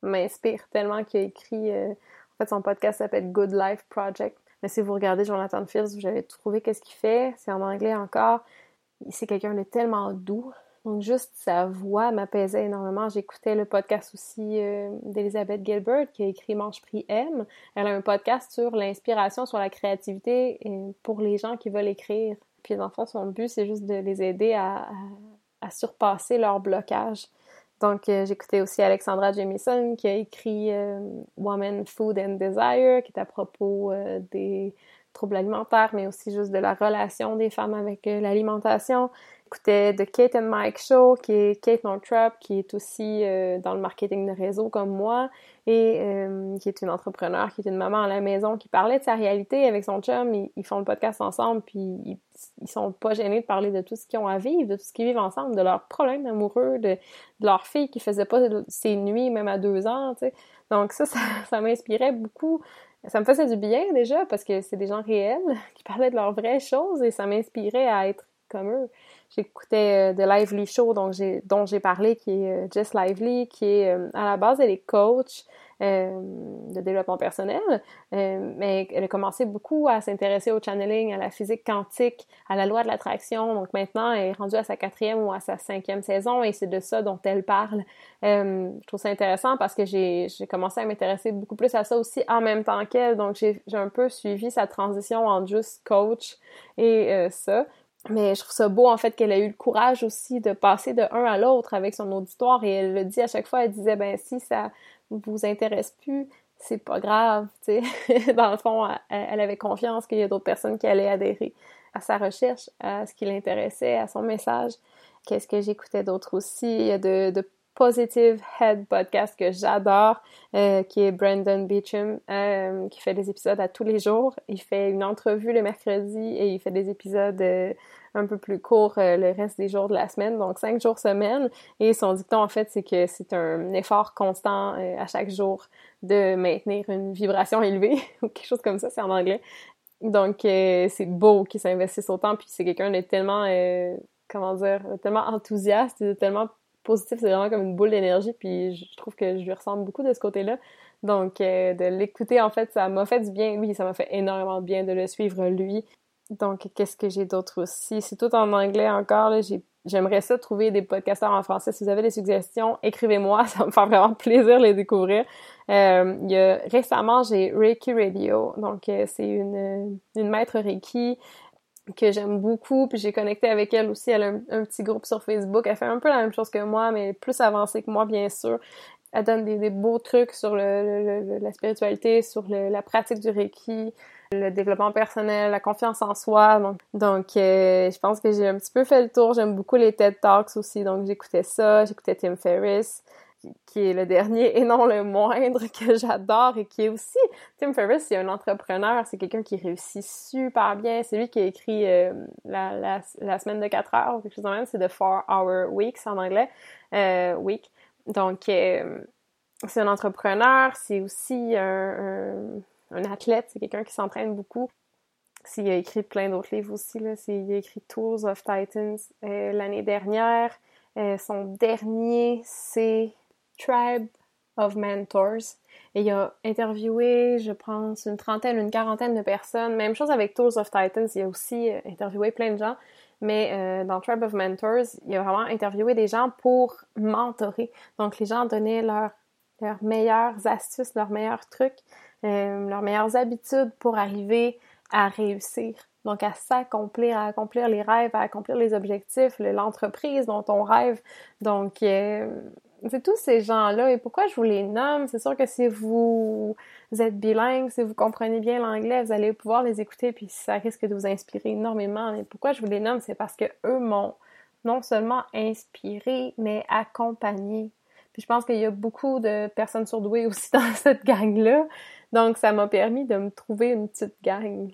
m'inspire tellement, qui a écrit... Euh, en fait, son podcast s'appelle Good Life Project. Mais si vous regardez Jonathan Fields, vous allez trouver qu'est-ce qu'il fait. C'est en anglais encore. C'est quelqu'un de tellement doux. Donc, juste sa voix m'apaisait énormément. J'écoutais le podcast aussi euh, d'Elizabeth Gilbert, qui a écrit Mange, Prie, Aime. Elle a un podcast sur l'inspiration, sur la créativité et pour les gens qui veulent écrire. Puis, dans le fond, son but, c'est juste de les aider à, à, à surpasser leur blocage. Donc, euh, j'écoutais aussi Alexandra Jamieson qui a écrit euh, Woman, Food and Desire, qui est à propos euh, des troubles alimentaires, mais aussi juste de la relation des femmes avec euh, l'alimentation. J'écoutais The Kate and Mike Show, qui est Kate Northrup, qui est aussi euh, dans le marketing de réseau comme moi, et euh, qui est une entrepreneure, qui est une maman à la maison, qui parlait de sa réalité avec son chum. Ils, ils font le podcast ensemble, puis ils, ils sont pas gênés de parler de tout ce qu'ils ont à vivre, de tout ce qu'ils vivent ensemble, de leurs problèmes amoureux, de, de leur fille qui faisait pas ses nuits même à deux ans, tu sais. Donc ça, ça, ça m'inspirait beaucoup. Ça me faisait du bien déjà, parce que c'est des gens réels qui parlaient de leurs vraies choses, et ça m'inspirait à être comme eux. J'écoutais euh, The Lively Show, donc j'ai, dont j'ai parlé, qui est euh, Jess Lively, qui est, euh, à la base, elle est coach euh, de développement personnel, euh, mais elle a commencé beaucoup à s'intéresser au channeling, à la physique quantique, à la loi de l'attraction. Donc maintenant, elle est rendue à sa quatrième ou à sa cinquième saison, et c'est de ça dont elle parle. Euh, je trouve ça intéressant parce que j'ai, j'ai commencé à m'intéresser beaucoup plus à ça aussi en même temps qu'elle, donc j'ai, j'ai un peu suivi sa transition entre juste coach et euh, ça. Mais je trouve ça beau, en fait, qu'elle a eu le courage aussi de passer de un à l'autre avec son auditoire, et elle le dit à chaque fois, elle disait, ben, si ça vous intéresse plus, c'est pas grave, tu sais. Dans le fond, elle, elle avait confiance qu'il y a d'autres personnes qui allaient adhérer à sa recherche, à ce qui l'intéressait, à son message. Qu'est-ce que j'écoutais d'autre aussi? Il y a de, de Positive Head podcast que j'adore, euh, qui est Brandon Beecham, euh, qui fait des épisodes à tous les jours. Il fait une entrevue le mercredi, et il fait des épisodes euh, un peu plus courts euh, le reste des jours de la semaine, donc cinq jours semaine. Et son dicton, en fait, c'est que c'est un effort constant euh, à chaque jour de maintenir une vibration élevée, ou quelque chose comme ça, c'est en anglais. Donc, euh, c'est beau qu'il s'investisse autant, puis c'est quelqu'un de tellement, euh, comment dire, tellement enthousiaste, de tellement positif, c'est vraiment comme une boule d'énergie, puis je trouve que je lui ressemble beaucoup de ce côté-là. Donc, euh, de l'écouter, en fait, ça m'a fait du bien. Oui, ça m'a fait énormément de bien de le suivre, lui. Donc, qu'est-ce que j'ai d'autre aussi? C'est tout en anglais encore, là. J'ai, j'aimerais ça trouver des podcasteurs en français. Si vous avez des suggestions, écrivez-moi. Ça va me faire vraiment plaisir de les découvrir. Euh, il y a, récemment, j'ai Reiki Radio. Donc, euh, c'est une, une maître Reiki que j'aime beaucoup, puis j'ai connecté avec elle aussi. Elle a un, un petit groupe sur Facebook. Elle fait un peu la même chose que moi, mais plus avancée que moi, bien sûr. Elle donne des, des beaux trucs sur le, le, le, la spiritualité, sur le, la pratique du Reiki, le développement personnel, la confiance en soi. Donc, donc euh, je pense que j'ai un petit peu fait le tour. J'aime beaucoup les TED Talks aussi, donc j'écoutais ça. J'écoutais Tim Ferriss, qui est le dernier et non le moindre, que j'adore, et qui est aussi... Tim Ferriss, c'est un entrepreneur, c'est quelqu'un qui réussit super bien. C'est lui qui a écrit euh, la, la, la semaine de quatre heures, ou quelque chose de même, c'est The four hour Weeks en anglais, euh, week. Donc, euh, c'est un entrepreneur, c'est aussi un, un, un athlète, c'est quelqu'un qui s'entraîne beaucoup. Il a écrit plein d'autres livres aussi, là. C'est, il a écrit Tools of Titans euh, l'année dernière. Euh, son dernier, c'est Tribe of Mentors. Et il a interviewé, je pense, une trentaine, une quarantaine de personnes. Même chose avec Tools of Titans, il a aussi euh, interviewé plein de gens. Mais euh, dans Tribe of Mentors, il a vraiment interviewé des gens pour mentorer. Donc, les gens donnaient leurs leurs meilleures astuces, leurs meilleurs trucs, euh, leurs meilleures habitudes pour arriver à réussir. Donc, à s'accomplir, à accomplir les rêves, à accomplir les objectifs, l'entreprise dont on rêve. Donc, euh, c'est tous ces gens-là. Et pourquoi je vous les nomme? C'est sûr que si vous êtes bilingue, si vous comprenez bien l'anglais, vous allez pouvoir les écouter, puis ça risque de vous inspirer énormément. Mais pourquoi je vous les nomme? C'est parce que eux m'ont non seulement inspiré, mais accompagné. Puis je pense qu'il y a beaucoup de personnes surdouées aussi dans cette gang-là. Donc, ça m'a permis de me trouver une petite gang,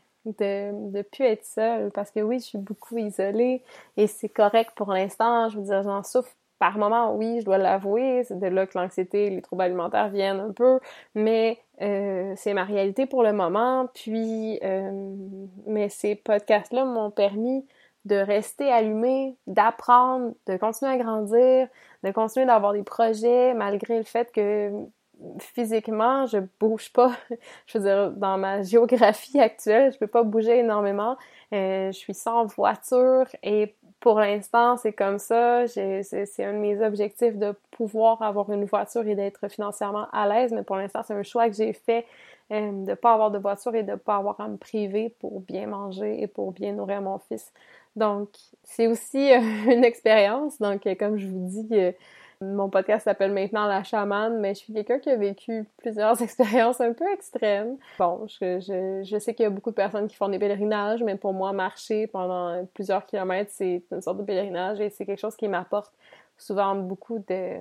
de de plus être seule. Parce que oui, je suis beaucoup isolée et c'est correct pour l'instant. Je veux dire, j'en souffre par moment, oui, je dois l'avouer. C'est de là que l'anxiété, les troubles alimentaires viennent un peu. Mais euh, c'est ma réalité pour le moment. Puis, euh, mais ces podcasts-là m'ont permis de rester allumée, d'apprendre, de continuer à grandir, de continuer d'avoir des projets, malgré le fait que physiquement, je bouge pas. Je veux dire, dans ma géographie actuelle, je peux pas bouger énormément. Euh, je suis sans voiture et pour l'instant, c'est comme ça. J'ai, c'est, c'est un de mes objectifs de pouvoir avoir une voiture et d'être financièrement à l'aise, mais pour l'instant, c'est un choix que j'ai fait euh, de pas avoir de voiture et de pas avoir à me priver pour bien manger et pour bien nourrir mon fils. Donc, c'est aussi euh, une expérience. Donc, euh, comme je vous dis, euh, mon podcast s'appelle maintenant La Chamane, mais je suis quelqu'un qui a vécu plusieurs expériences un peu extrêmes. Bon, je, je, je sais qu'il y a beaucoup de personnes qui font des pèlerinages, mais pour moi, marcher pendant plusieurs kilomètres, c'est une sorte de pèlerinage et c'est quelque chose qui m'apporte souvent beaucoup de,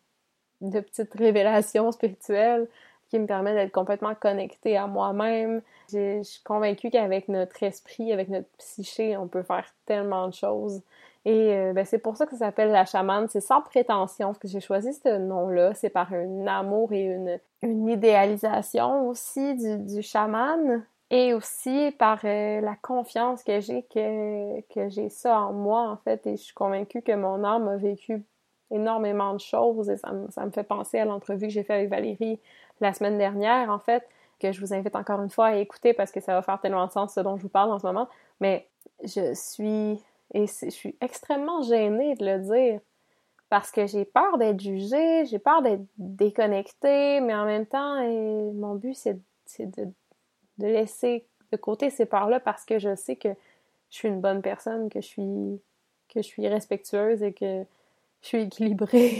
de petites révélations spirituelles qui me permettent d'être complètement connectée à moi-même. Je, je suis convaincue qu'avec notre esprit, avec notre psyché, on peut faire tellement de choses. Et euh, ben, c'est pour ça que ça s'appelle La Chamane. C'est sans prétention que j'ai choisi ce nom-là. C'est par un amour et une, une idéalisation aussi du, du chaman. Et aussi par euh, la confiance que j'ai que, que j'ai ça en moi, en fait. Et je suis convaincue que mon âme a vécu énormément de choses. Et ça me, ça me fait penser à l'entrevue que j'ai faite avec Valérie la semaine dernière, en fait, que je vous invite encore une fois à écouter parce que ça va faire tellement de sens ce dont je vous parle en ce moment. Mais je suis... Et je suis extrêmement gênée de le dire parce que j'ai peur d'être jugée, j'ai peur d'être déconnectée, mais en même temps, et mon but, c'est, c'est de, de laisser de côté ces peurs-là parce que je sais que je suis une bonne personne, que je suis, que je suis respectueuse et que je suis équilibrée.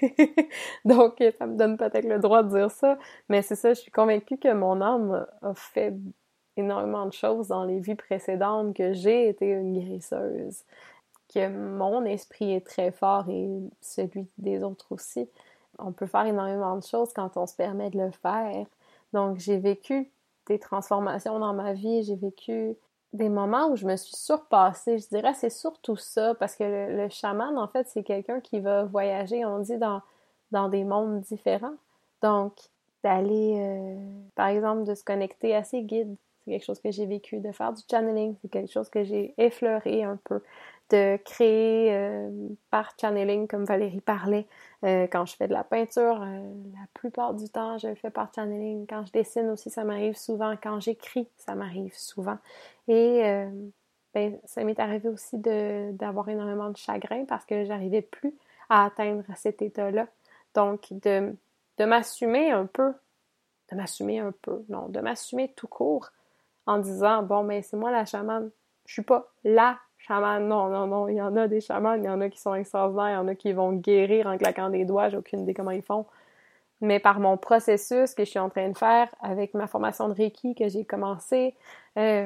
Donc, ça me donne peut-être le droit de dire ça, mais c'est ça, je suis convaincue que mon âme a fait énormément de choses dans les vies précédentes, que j'ai été une guérisseuse, que mon esprit est très fort et celui des autres aussi. On peut faire énormément de choses quand on se permet de le faire. Donc, j'ai vécu des transformations dans ma vie, j'ai vécu des moments où je me suis surpassée. Je dirais c'est surtout ça, parce que le, le chaman, en fait, c'est quelqu'un qui va voyager, on dit, dans, dans des mondes différents. Donc, d'aller, euh, par exemple, de se connecter à ses guides, c'est quelque chose que j'ai vécu. De faire du channeling, c'est quelque chose que j'ai effleuré un peu. De créer euh, par channeling, comme Valérie parlait, euh, quand je fais de la peinture, euh, la plupart du temps, je le fais par channeling. Quand je dessine aussi, ça m'arrive souvent. Quand j'écris, ça m'arrive souvent. Et euh, ben, ça m'est arrivé aussi de, d'avoir énormément de chagrin parce que j'arrivais plus à atteindre cet état-là. Donc, de, de m'assumer un peu, de m'assumer un peu, non, de m'assumer tout court en disant, bon, ben c'est moi la chamane. Je suis pas la chamane. Non, non, non. Il y en a des chamanes, il y en a qui sont extraordinaires, il y en a qui vont guérir en claquant des doigts. J'ai aucune idée comment ils font. Mais par mon processus que je suis en train de faire avec ma formation de Reiki que j'ai commencé, euh,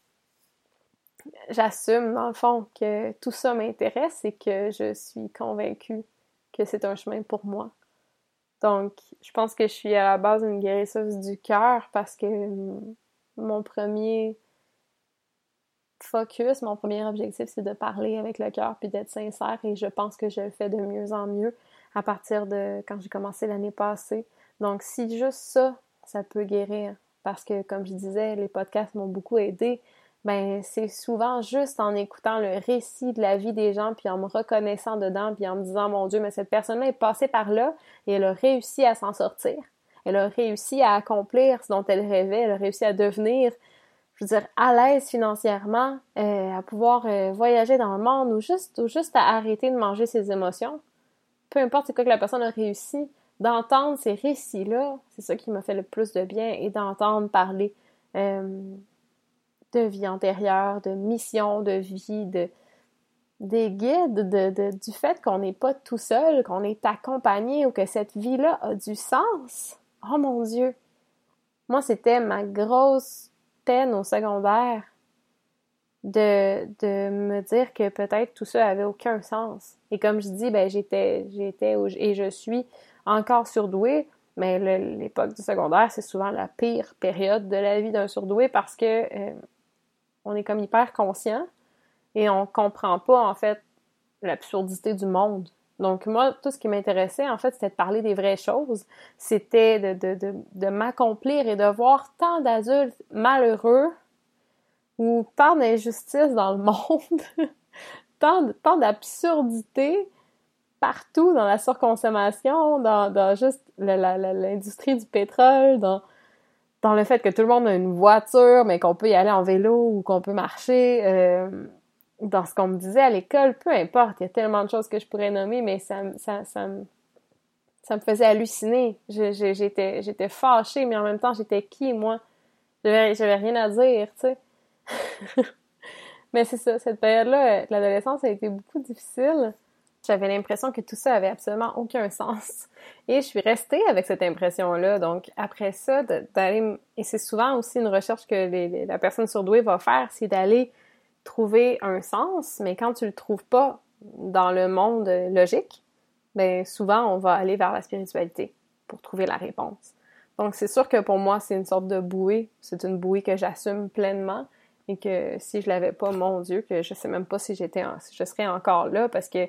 j'assume, dans le fond, que tout ça m'intéresse et que je suis convaincue que c'est un chemin pour moi. Donc, je pense que je suis à la base une guérisseuse du cœur parce que mon premier focus, mon premier objectif, c'est de parler avec le cœur puis d'être sincère et je pense que je le fais de mieux en mieux à partir de quand j'ai commencé l'année passée. Donc, si juste ça, ça peut guérir parce que, comme je disais, les podcasts m'ont beaucoup aidé, ben c'est souvent juste en écoutant le récit de la vie des gens puis en me reconnaissant dedans puis en me disant, mon Dieu, mais cette personne-là est passée par là et elle a réussi à s'en sortir. Elle a réussi à accomplir ce dont elle rêvait, elle a réussi à devenir, je veux dire, à l'aise financièrement, euh, à pouvoir euh, voyager dans le monde ou juste, ou juste à arrêter de manger ses émotions. Peu importe c'est quoi que la personne a réussi, d'entendre ces récits-là, c'est ça qui m'a fait le plus de bien et d'entendre parler euh, de vie antérieure, de mission, de vie, de des guides, de, de, du fait qu'on n'est pas tout seul, qu'on est accompagné ou que cette vie-là a du sens. Oh mon Dieu! Moi, c'était ma grosse peine au secondaire de, de me dire que peut-être tout ça avait aucun sens. Et comme je dis, ben j'étais, j'étais et je suis encore surdouée, mais le, l'époque du secondaire, c'est souvent la pire période de la vie d'un surdoué parce que euh, on est comme hyper conscient et on comprend pas, en fait, l'absurdité du monde. Donc, moi, tout ce qui m'intéressait, en fait, c'était de parler des vraies choses. C'était de, de, de, de m'accomplir et de voir tant d'adultes malheureux ou tant d'injustices dans le monde, tant, tant d'absurdité partout dans la surconsommation, dans, dans juste la, la, la, l'industrie du pétrole, dans, dans le fait que tout le monde a une voiture, mais qu'on peut y aller en vélo ou qu'on peut marcher, euh, dans ce qu'on me disait à l'école, peu importe, il y a tellement de choses que je pourrais nommer, mais ça, ça, ça, me, ça me faisait halluciner. Je, je, j'étais, j'étais fâchée, mais en même temps, j'étais qui, moi? J'avais, j'avais rien à dire, tu sais. Mais c'est ça, cette période-là, l'adolescence a été beaucoup difficile. J'avais l'impression que tout ça avait absolument aucun sens. Et je suis restée avec cette impression-là. Donc, après ça, d'aller... Et c'est souvent aussi une recherche que les, les, la personne surdouée va faire, c'est d'aller trouver un sens. Mais quand tu le trouves pas dans le monde logique, ben souvent, on va aller vers la spiritualité pour trouver la réponse. Donc, c'est sûr que pour moi, c'est une sorte de bouée. C'est une bouée que j'assume pleinement. Et que si je l'avais pas, mon Dieu, que je sais même pas si j'étais en, si je serais encore là, parce que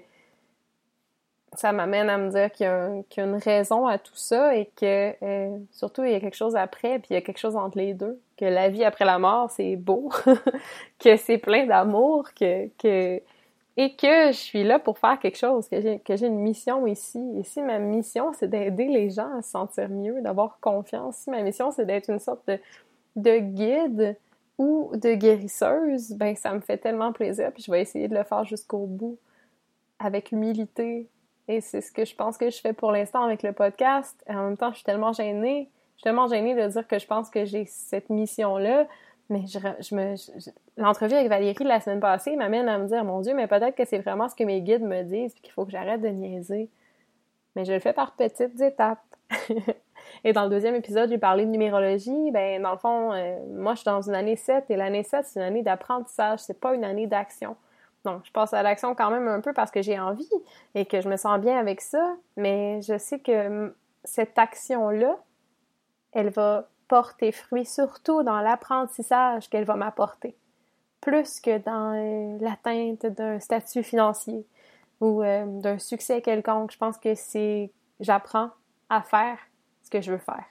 ça m'amène à me dire qu'il y a, un, qu'il y a une raison à tout ça et que euh, surtout il y a quelque chose après, puis il y a quelque chose entre les deux, que la vie après la mort, c'est beau, que c'est plein d'amour, que, que et que je suis là pour faire quelque chose, que j'ai, que j'ai une mission ici. Et si ma mission, c'est d'aider les gens à se sentir mieux, d'avoir confiance, si ma mission, c'est d'être une sorte de, de guide ou de guérisseuse, ben ça me fait tellement plaisir, puis je vais essayer de le faire jusqu'au bout, avec humilité, et c'est ce que je pense que je fais pour l'instant avec le podcast. Et en même temps, je suis tellement gênée, je suis tellement gênée de dire que je pense que j'ai cette mission-là, mais je, je me... Je, l'entrevue avec Valérie la semaine passée m'amène à me dire, mon Dieu, mais peut-être que c'est vraiment ce que mes guides me disent, puis qu'il faut que j'arrête de niaiser. Mais je le fais par petites étapes. Et dans le deuxième épisode, j'ai parlé de numérologie. Ben, dans le fond, euh, moi, je suis dans une année sept, et l'année sept, c'est une année d'apprentissage, c'est pas une année d'action. Donc, je passe à l'action quand même un peu parce que j'ai envie et que je me sens bien avec ça, mais je sais que cette action-là, elle va porter fruit surtout dans l'apprentissage qu'elle va m'apporter, plus que dans euh, l'atteinte d'un statut financier ou euh, d'un succès quelconque. Je pense que c'est... J'apprends à faire ce que je veux faire.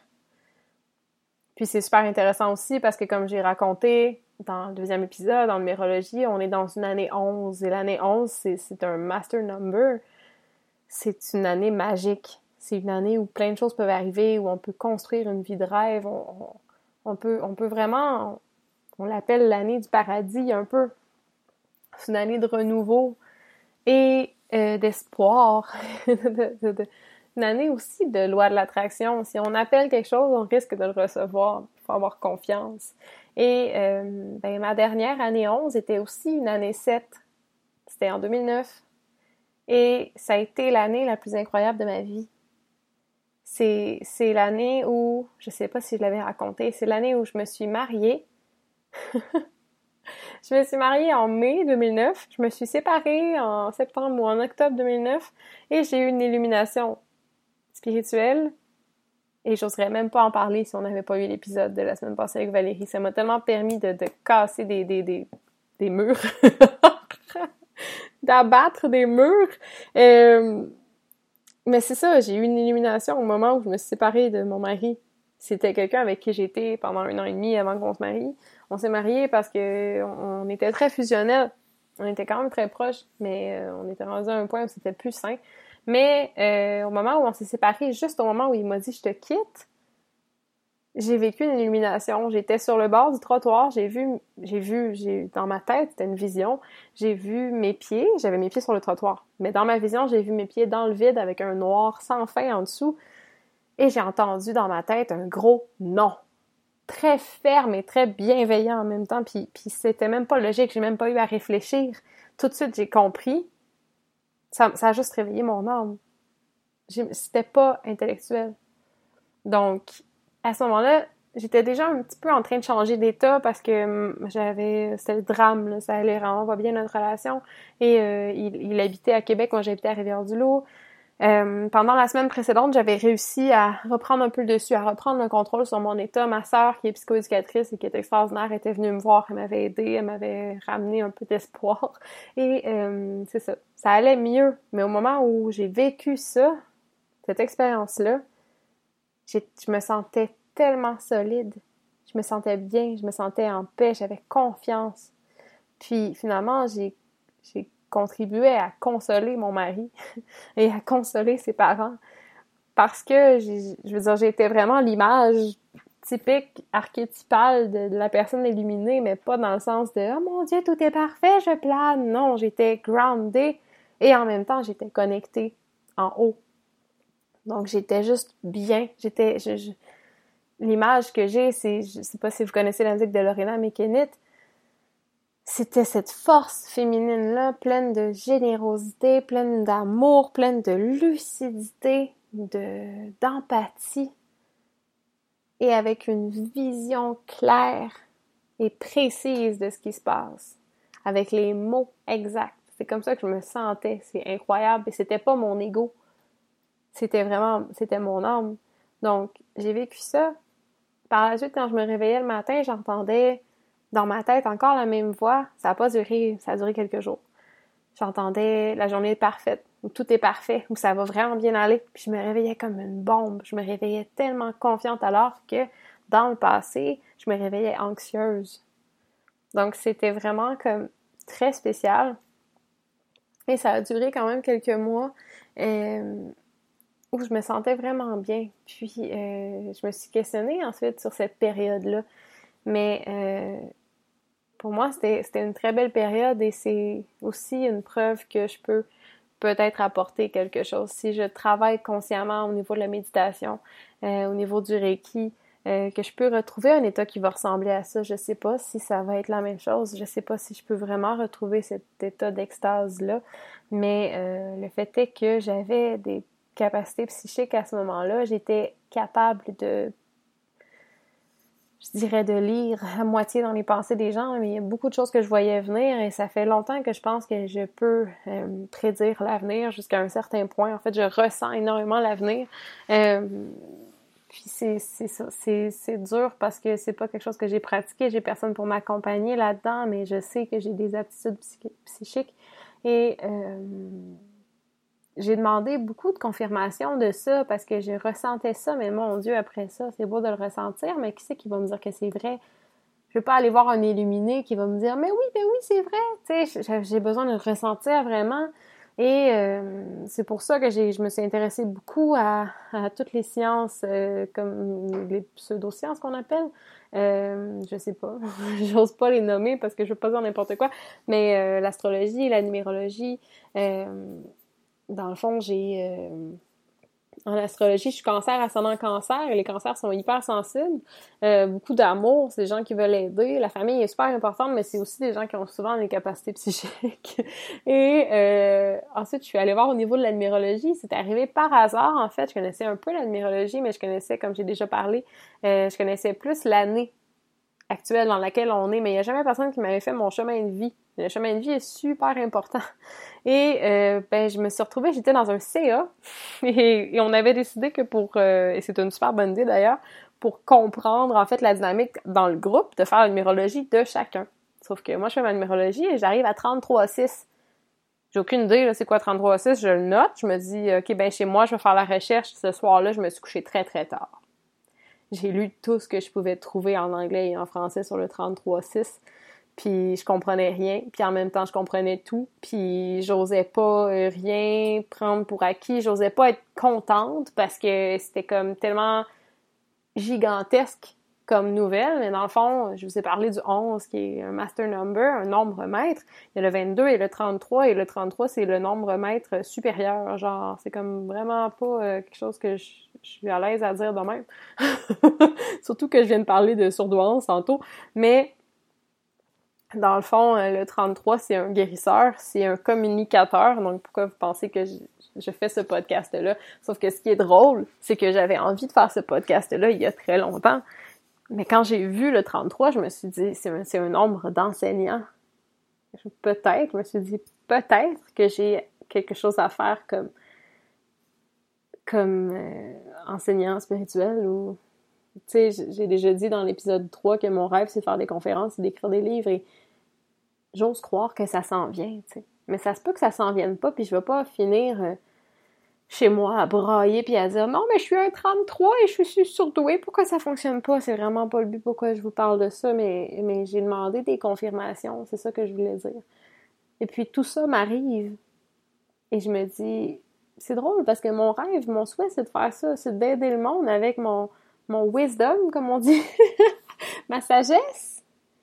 Puis c'est super intéressant aussi parce que comme j'ai raconté dans le deuxième épisode, en numérologie, on est dans une année onze. Et l'année onze, c'est, c'est un master number. C'est une année magique. C'est une année où plein de choses peuvent arriver, où on peut construire une vie de rêve. On, on, on peut, on peut vraiment... On, on l'appelle l'année du paradis un peu. C'est une année de renouveau et euh, d'espoir. de, de, de, une année aussi de loi de l'attraction. Si on appelle quelque chose, on risque de le recevoir. Il faut avoir confiance. Et euh, ben, ma dernière année onze était aussi une année sept. C'était en deux mille neuf. Et ça a été l'année la plus incroyable de ma vie. C'est, c'est l'année où, je sais pas si je l'avais raconté, c'est l'année où je me suis mariée. Je me suis mariée en mai deux mille neuf. Je me suis séparée en septembre ou en octobre deux mille neuf. Et j'ai eu une illumination spirituelle. Et j'oserais même pas en parler si on n'avait pas eu l'épisode de la semaine passée avec Valérie. Ça m'a tellement permis de, de casser des, des, des, des murs. D'abattre des murs. Euh, mais c'est ça, j'ai eu une illumination au moment où je me suis séparée de mon mari. C'était quelqu'un avec qui j'étais pendant un an et demi avant qu'on se marie. On s'est mariés parce que on était très fusionnels. On était quand même très proches, mais euh, on était rendus à un point où c'était plus sain. Mais euh, au moment où on s'est séparés, juste au moment où il m'a dit « je te quitte », j'ai vécu une illumination. J'étais sur le bord du trottoir, j'ai vu, j'ai vu, j'ai dans ma tête, c'était une vision, j'ai vu mes pieds, j'avais mes pieds sur le trottoir. Mais dans ma vision, j'ai vu mes pieds dans le vide avec un noir sans fin en dessous. Et j'ai entendu dans ma tête un gros « non ». Très ferme et très bienveillant en même temps, puis, puis c'était même pas logique, j'ai même pas eu à réfléchir. Tout de suite, j'ai compris. Ça, ça a juste réveillé mon âme. J'ai, c'était pas intellectuel. Donc, à ce moment-là, j'étais déjà un petit peu en train de changer d'état parce que j'avais... C'était le drame, là, ça allait vraiment pas bien notre relation. Et euh, il, il habitait à Québec, moi j'habitais à Rivière-du-Loup. Euh, pendant la semaine précédente, j'avais réussi à reprendre un peu le dessus, à reprendre le contrôle sur mon état. Ma sœur, qui est psychoéducatrice et qui est extraordinaire, était venue me voir, elle m'avait aidée, elle m'avait ramené un peu d'espoir. Et euh, c'est ça, ça allait mieux. Mais au moment où j'ai vécu ça, cette expérience-là, j'ai, je me sentais tellement solide. Je me sentais bien, je me sentais en paix, j'avais confiance. Puis finalement, j'ai, j'ai contribuait à consoler mon mari et à consoler ses parents. Parce que, je veux dire, j'étais vraiment l'image typique, archétypale de, de la personne illuminée, mais pas dans le sens de « Oh mon Dieu, tout est parfait, je plane! » Non, j'étais groundée et en même temps, j'étais connectée en haut. Donc, j'étais juste bien. J'étais... Je, je, l'image que j'ai, c'est... Je sais pas si vous connaissez la musique de Lorena McKennitt. C'était cette force féminine-là, pleine de générosité, pleine d'amour, pleine de lucidité, de, d'empathie. Et avec une vision claire et précise de ce qui se passe, avec les mots exacts. C'est comme ça que je me sentais, c'est incroyable. Et c'était pas mon ego, c'était vraiment, c'était mon âme. Donc, j'ai vécu ça. Par la suite, quand je me réveillais le matin, j'entendais dans ma tête encore la même voix. Ça n'a pas duré, ça a duré quelques jours. J'entendais la journée est parfaite, où tout est parfait, où ça va vraiment bien aller. Puis je me réveillais comme une bombe. Je me réveillais tellement confiante alors que dans le passé, je me réveillais anxieuse. Donc c'était vraiment comme très spécial. Et ça a duré quand même quelques mois euh, où je me sentais vraiment bien. Puis euh, je me suis questionnée ensuite sur cette période-là. Mais euh, pour moi, c'était, c'était une très belle période et c'est aussi une preuve que je peux peut-être apporter quelque chose. Si je travaille consciemment au niveau de la méditation, euh, au niveau du Reiki, euh, que je peux retrouver un état qui va ressembler à ça. Je sais pas si ça va être la même chose. Je sais pas si je peux vraiment retrouver cet état d'extase-là. Mais euh, le fait est que j'avais des capacités psychiques à ce moment-là. J'étais capable de je dirais de lire à moitié dans les pensées des gens, mais il y a beaucoup de choses que je voyais venir et ça fait longtemps que je pense que je peux euh, prédire l'avenir jusqu'à un certain point. En fait, je ressens énormément l'avenir. Euh, puis c'est, c'est ça, c'est, c'est dur parce que c'est pas quelque chose que j'ai pratiqué, j'ai personne pour m'accompagner là-dedans, mais je sais que j'ai des aptitudes psy- psychiques et euh, j'ai demandé beaucoup de confirmation de ça parce que je ressentais ça, mais mon Dieu, après ça, c'est beau de le ressentir, mais qui c'est qui va me dire que c'est vrai? Je veux pas aller voir un illuminé qui va me dire « Mais oui, mais oui, c'est vrai! » Tu sais, j'ai besoin de le ressentir vraiment. Et euh, c'est pour ça que j'ai, je me suis intéressée beaucoup à, à toutes les sciences, euh, comme les pseudosciences qu'on appelle. Euh, je sais pas, j'ose pas les nommer parce que je veux pas dire n'importe quoi, mais euh, l'astrologie, la numérologie... Euh, Dans le fond, j'ai... Euh, en astrologie, je suis cancer, ascendant cancer, et les cancers sont hyper sensibles. Euh, beaucoup d'amour, c'est des gens qui veulent aider. La famille est super importante, mais c'est aussi des gens qui ont souvent des capacités psychiques. Et euh, ensuite, je suis allée voir au niveau de la numérologie. C'est arrivé par hasard, en fait. Je connaissais un peu la numérologie, mais je connaissais, comme j'ai déjà parlé, euh, je connaissais plus l'année actuelle dans laquelle on est, mais il n'y a jamais personne qui m'avait fait mon chemin de vie. Le chemin de vie est super important. Et euh, ben je me suis retrouvée, j'étais dans un C A et, et on avait décidé que pour, euh, et c'est une super bonne idée d'ailleurs, pour comprendre en fait la dynamique dans le groupe, de faire la numérologie de chacun. Sauf que moi je fais ma numérologie et j'arrive à trente-trois six. J'ai aucune idée, là, c'est quoi trente-trois six, je le note, je me dis, ok, ben chez moi je vais faire la recherche. Ce soir-là, je me suis couchée très très tard. J'ai lu tout ce que je pouvais trouver en anglais et en français sur le trente-trois six. Puis je comprenais rien, puis en même temps je comprenais tout, puis j'osais pas euh, rien prendre pour acquis, j'osais pas être contente parce que c'était comme tellement gigantesque comme nouvelle, mais dans le fond, je vous ai parlé du onze qui est un master number, un nombre maître, il y a le vingt-deux et le trente-trois, et le trente-trois c'est le nombre maître supérieur, genre c'est comme vraiment pas euh, quelque chose que je, je suis à l'aise à dire de même, surtout que je viens de parler de surdouance tantôt, mais dans le fond, le trente-trois, c'est un guérisseur, c'est un communicateur. Donc, pourquoi vous pensez que je, je fais ce podcast-là? Sauf que ce qui est drôle, c'est que j'avais envie de faire ce podcast-là il y a très longtemps. Mais quand j'ai vu le trente-trois, je me suis dit, c'est un, c'est un nombre d'enseignants. Peut-être, je me suis dit, peut-être que j'ai quelque chose à faire comme, comme euh, enseignant spirituel ou... Tu sais, j'ai déjà dit dans l'épisode trois que mon rêve, c'est de faire des conférences et d'écrire des livres et j'ose croire que ça s'en vient, tu sais. Mais ça se peut que ça s'en vienne pas, puis je vais pas finir euh, chez moi à brailler puis à dire « Non, mais je suis un trente-trois et je suis surdouée, pourquoi ça fonctionne pas? » C'est vraiment pas le but pourquoi je vous parle de ça, mais, mais j'ai demandé des confirmations, c'est ça que je voulais dire. Et puis tout ça m'arrive. Et je me dis, c'est drôle parce que mon rêve, mon souhait, c'est de faire ça, c'est d'aider le monde avec mon, mon wisdom, comme on dit, ma sagesse,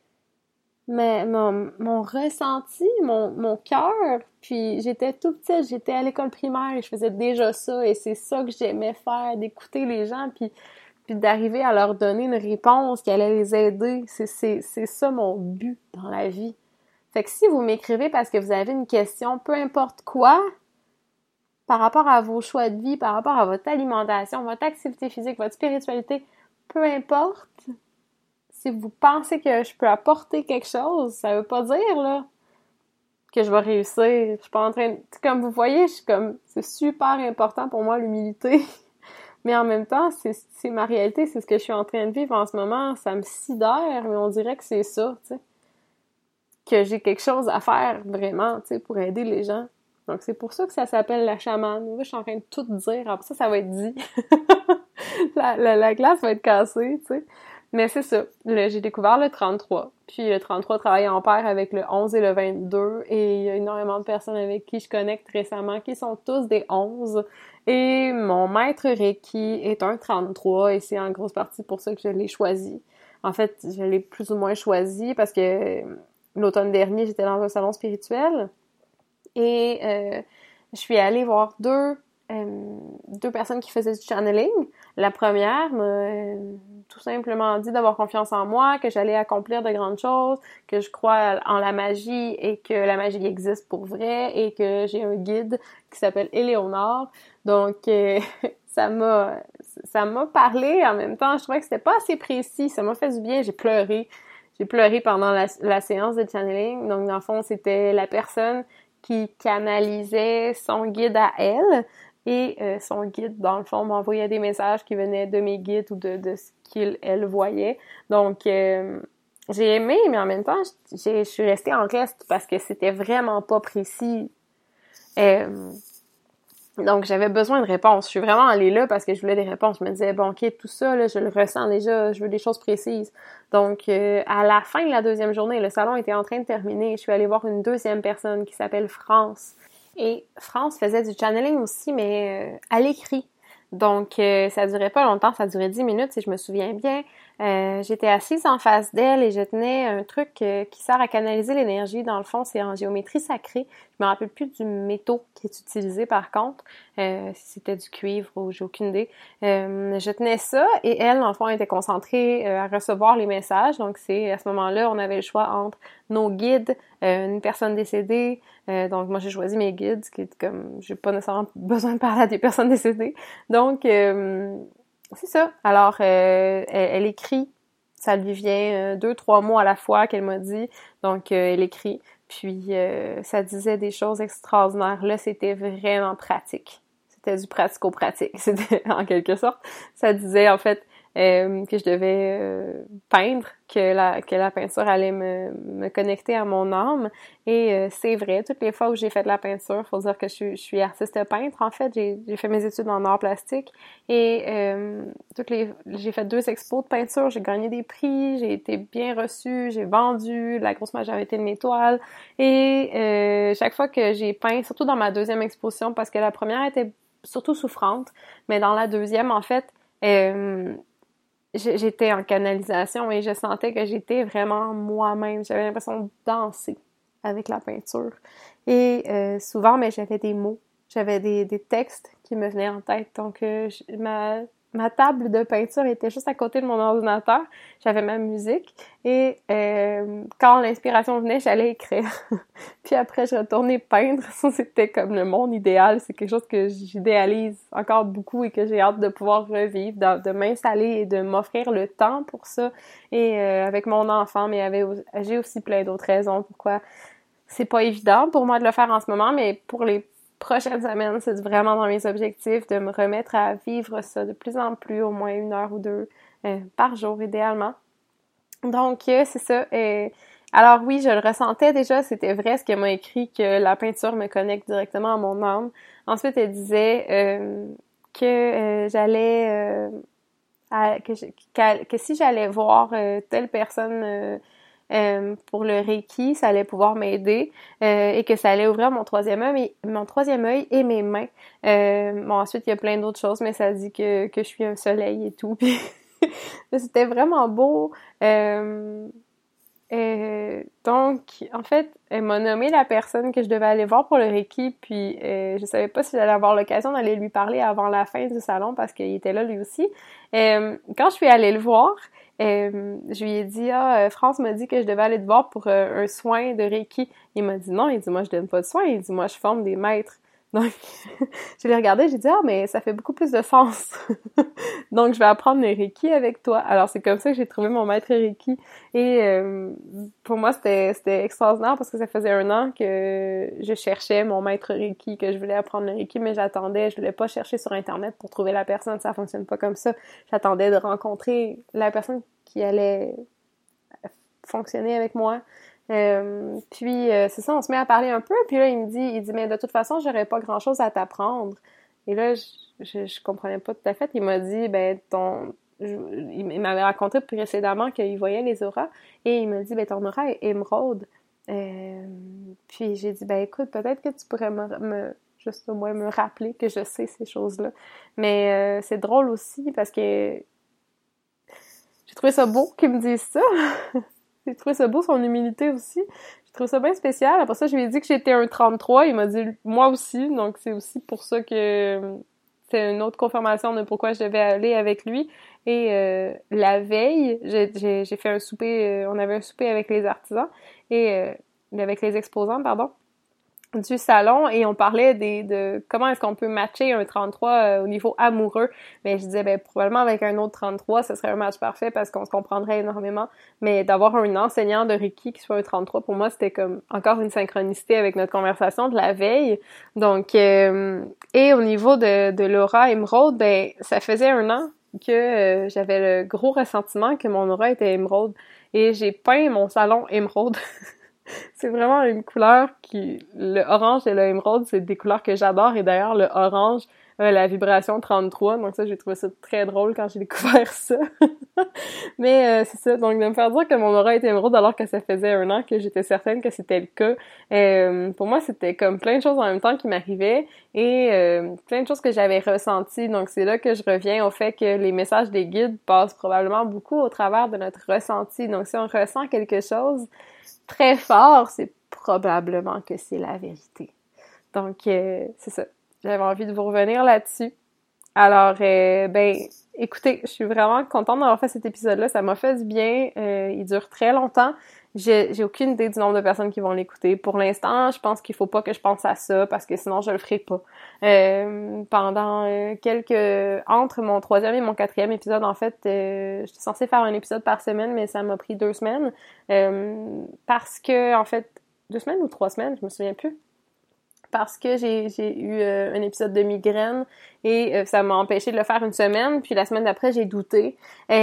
mais mon, mon ressenti, mon, mon cœur. Puis j'étais tout petite, j'étais à l'école primaire et je faisais déjà ça et c'est ça que j'aimais faire, d'écouter les gens puis, puis d'arriver à leur donner une réponse qui allait les aider. C'est, c'est, c'est ça mon but dans la vie. Fait que si vous m'écrivez parce que vous avez une question, peu importe quoi, par rapport à vos choix de vie, par rapport à votre alimentation, votre activité physique, votre spiritualité, peu importe, si vous pensez que je peux apporter quelque chose, ça veut pas dire, là, que je vais réussir. Je suis pas en train de... Comme vous voyez, je suis comme... C'est super important pour moi, l'humilité. Mais en même temps, c'est, c'est ma réalité, c'est ce que je suis en train de vivre en ce moment. Ça me sidère, mais on dirait que c'est ça, tu sais. Que j'ai quelque chose à faire, vraiment, tu sais, pour aider les gens. Donc, c'est pour ça que ça s'appelle la chamane. Là, je suis en train de tout dire. Après ça, ça va être dit. la, la, la glace va être cassée, tu sais. Mais c'est ça. Là, j'ai découvert le trente-trois. Puis le trente-trois travaille en paire avec le onze et le vingt-deux. Et il y a énormément de personnes avec qui je connecte récemment qui sont tous des onze. Et mon maître Reiki est un trente-trois. Et c'est en grosse partie pour ça que je l'ai choisi. En fait, je l'ai plus ou moins choisi parce que l'automne dernier, j'étais dans un salon spirituel. Et euh, je suis allée voir deux, euh, deux personnes qui faisaient du channeling. La première m'a euh, tout simplement dit d'avoir confiance en moi, que j'allais accomplir de grandes choses, que je crois en la magie et que la magie existe pour vrai et que j'ai un guide qui s'appelle Éléonore. Donc, euh, ça m'a ça m'a parlé en même temps. Je trouvais que c'était pas assez précis. Ça m'a fait du bien. J'ai pleuré. J'ai pleuré pendant la, la séance de channeling. Donc, dans le fond, c'était la personne qui canalisait son guide à elle et euh, son guide, dans le fond, m'envoyait des messages qui venaient de mes guides ou de, de ce qu'elle elle voyait. Donc, euh, j'ai aimé, mais en même temps, j'ai, je suis restée en reste parce que c'était vraiment pas précis. Euh, donc, j'avais besoin de réponses. Je suis vraiment allée là parce que je voulais des réponses. Je me disais, bon, OK, tout ça, là, je le ressens déjà, je veux des choses précises. Donc, euh, à la fin de la deuxième journée, le salon était en train de terminer. Je suis allée voir une deuxième personne qui s'appelle France. Et France faisait du channeling aussi, mais euh, à l'écrit. Donc, euh, ça durait pas longtemps, ça durait dix minutes, si je me souviens bien. Euh, j'étais assise en face d'elle et je tenais un truc euh, qui sert à canaliser l'énergie. Dans le fond, c'est en géométrie sacrée. Je me rappelle plus du métaux qui est utilisé par contre. Euh, si c'était du cuivre ou j'ai aucune idée. Euh, je tenais ça et elle, dans le fond, était concentrée euh, à recevoir les messages. Donc, c'est à ce moment-là, on avait le choix entre nos guides, euh, une personne décédée. Euh, donc, moi, j'ai choisi mes guides, ce qui est comme... J'ai pas nécessairement besoin de parler à des personnes décédées. Donc, euh, c'est ça. Alors, euh, elle, elle écrit. Ça lui vient euh, deux, trois mots à la fois qu'elle m'a dit. Donc, euh, elle écrit. Puis, euh, ça disait des choses extraordinaires. Là, c'était vraiment pratique. C'était du pratico-pratique. C'était, en quelque sorte. Ça disait, en fait, euh, que je devais euh, peindre, que la, que la peinture allait me, me connecter à mon âme. Et euh, c'est vrai, toutes les fois où j'ai fait de la peinture, faut dire que je, suis- je suis artiste peintre, en fait. J'ai, j'ai fait mes études en art plastique. Et euh, toutes les, j'ai fait deux expos de peinture, j'ai gagné des prix, j'ai été bien reçue, j'ai vendu la grosse majorité de mes toiles. Et euh, chaque fois que j'ai peint, surtout dans ma deuxième exposition, parce que la première était surtout souffrante, mais dans la deuxième, en fait, euh, j'étais en canalisation et je sentais que j'étais vraiment moi-même. J'avais l'impression de danser avec la peinture. Et euh, souvent, mais j'avais des mots, j'avais des, des textes qui me venaient en tête. Donc, euh, je, ma, ma table de peinture était juste à côté de mon ordinateur. J'avais ma musique et euh, quand l'inspiration venait, j'allais écrire. Puis après, je retournais peindre. Ça, c'était comme le monde idéal. C'est quelque chose que j'idéalise encore beaucoup et que j'ai hâte de pouvoir revivre, de, de m'installer et de m'offrir le temps pour ça. Et euh, avec mon enfant, mais avec, j'ai aussi plein d'autres raisons pourquoi c'est pas évident pour moi de le faire en ce moment, mais pour les prochaines semaines, c'est vraiment dans mes objectifs de me remettre à vivre ça de plus en plus, au moins une heure ou deux euh, par jour, idéalement. Donc, euh, c'est ça. Euh, alors oui, je le ressentais déjà, c'était vrai ce qu'elle m'a écrit, que la peinture me connecte directement à mon âme. Ensuite, elle disait euh, que euh, j'allais... Euh, à, que, je, que, que si j'allais voir euh, telle personne... Euh, euh, pour le Reiki, ça allait pouvoir m'aider euh, et que ça allait ouvrir mon troisième œil, mon troisième œil et mes mains. Euh, bon, ensuite, il y a plein d'autres choses, mais ça dit que, que je suis un soleil et tout. Puis c'était vraiment beau. Euh, Euh, donc, en fait, elle m'a nommé la personne que je devais aller voir pour le Reiki, puis euh, je savais pas si j'allais avoir l'occasion d'aller lui parler avant la fin du salon parce qu'il était là lui aussi. Euh, quand je suis allée le voir, euh, je lui ai dit « Ah, France m'a dit que je devais aller te voir pour euh, un soin de Reiki. » Il m'a dit « Non, il dit « Moi, je donne pas de soin. » Il dit « Moi, je forme des maîtres. » Donc, je l'ai regardé, j'ai dit « Ah, mais ça fait beaucoup plus de sens. » Donc, je vais apprendre le Reiki avec toi. Alors, c'est comme ça que j'ai trouvé mon maître Reiki. Et euh, pour moi, c'était c'était extraordinaire parce que ça faisait un an que je cherchais mon maître Reiki, que je voulais apprendre le Reiki, mais j'attendais, je voulais pas chercher sur Internet pour trouver la personne. Ça fonctionne pas comme ça. J'attendais de rencontrer la personne qui allait fonctionner avec moi. Euh, puis euh, c'est ça, on se met à parler un peu, puis là il me dit, il dit mais de toute façon j'aurais pas grand chose à t'apprendre. Et là je, je, je comprenais pas tout à fait. Il m'a dit ben ton, je, il m'avait raconté précédemment qu'il voyait les auras et il m'a dit ben ton aura est émeraude. Euh, puis j'ai dit ben écoute peut-être que tu pourrais me, me juste au moins me rappeler que je sais ces choses-là. Mais euh, c'est drôle aussi parce que j'ai trouvé ça beau qu'il me dise ça. J'ai trouvé ça beau, son humilité aussi. J'ai trouvé ça bien spécial. Après ça, je lui ai dit que j'étais un trente-trois. Il m'a dit « moi aussi ». Donc, c'est aussi pour ça que c'est une autre confirmation de pourquoi je devais aller avec lui. Et euh, la veille, j'ai, j'ai, j'ai fait un souper, euh, on avait un souper avec les artisans, et euh, avec les exposants, pardon, du salon, et on parlait des de comment est-ce qu'on peut matcher un trente-trois euh, au niveau amoureux. Mais je disais ben probablement avec un autre trente-trois, ce serait un match parfait parce qu'on se comprendrait énormément. Mais d'avoir un enseignant de Reiki qui soit un trente-trois, pour moi c'était comme encore une synchronicité avec notre conversation de la veille. Donc euh, et au niveau de de l'aura émeraude, ben ça faisait un an que euh, j'avais le gros ressentiment que mon aura était émeraude et j'ai peint mon salon émeraude. C'est vraiment une couleur qui... Le orange et le émeraude, c'est des couleurs que j'adore. Et d'ailleurs, le orange a la vibration trente-trois. Donc ça, j'ai trouvé ça très drôle quand j'ai découvert ça. Mais euh, c'est ça. Donc de me faire dire que mon aura était émeraude alors que ça faisait un an que j'étais certaine que c'était le cas. Euh, pour moi, c'était comme plein de choses en même temps qui m'arrivaient. Et euh, plein de choses que j'avais ressenties. Donc c'est là que je reviens au fait que les messages des guides passent probablement beaucoup au travers de notre ressenti. Donc si on ressent quelque chose très fort, c'est probablement que c'est la vérité. Donc, euh, c'est ça. J'avais envie de vous revenir là-dessus. Alors, euh, ben, écoutez, je suis vraiment contente d'avoir fait cet épisode-là. Ça m'a fait du bien. Euh, il dure très longtemps. J'ai, j'ai aucune idée du nombre de personnes qui vont l'écouter. Pour l'instant, je pense qu'il faut pas que je pense à ça parce que sinon je le ferai pas. Euh, pendant euh, quelques... Entre mon troisième et mon quatrième épisode, en fait, euh, j'étais censée faire un épisode par semaine, mais ça m'a pris deux semaines. Euh, parce que, en fait, deux semaines ou trois semaines, je me souviens plus. Parce que j'ai, j'ai eu euh, un épisode de migraine et euh, ça m'a empêché de le faire une semaine. Puis la semaine d'après, j'ai douté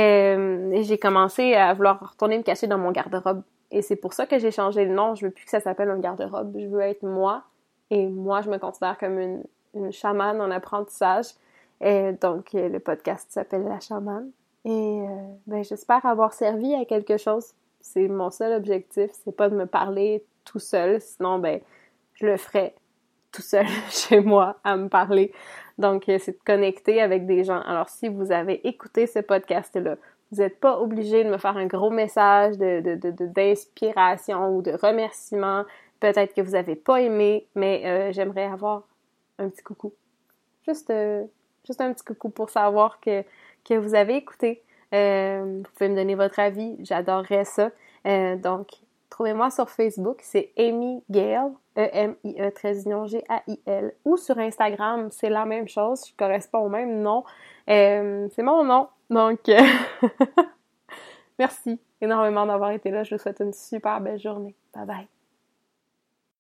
euh, et j'ai commencé à vouloir retourner me cacher dans mon garde-robe. Et c'est pour ça que j'ai changé le nom. Je veux plus que ça s'appelle un garde-robe. Je veux être moi. Et moi, je me considère comme une, une chamane en apprentissage. Et donc, euh, le podcast s'appelle La Chamane. Et euh, ben, j'espère avoir servi à quelque chose. C'est mon seul objectif. C'est pas de me parler tout seul. Sinon, ben, je le ferais tout seul chez moi à me parler. Donc, euh, c'est de connecter avec des gens. Alors, si vous avez écouté ce podcast-là, vous n'êtes pas obligé de me faire un gros message de, de, de, de, d'inspiration ou de remerciement. Peut-être que vous n'avez pas aimé, mais euh, j'aimerais avoir un petit coucou. Juste, euh, juste un petit coucou pour savoir que, que vous avez écouté. Euh, vous pouvez me donner votre avis. J'adorerais ça. Euh, donc, trouvez-moi sur Facebook, c'est Amy Gail, E M I E trait d'union G A I L, ou sur Instagram, c'est la même chose, je correspond au même nom. Euh, c'est mon nom, donc euh, merci énormément d'avoir été là, je vous souhaite une super belle journée. Bye bye!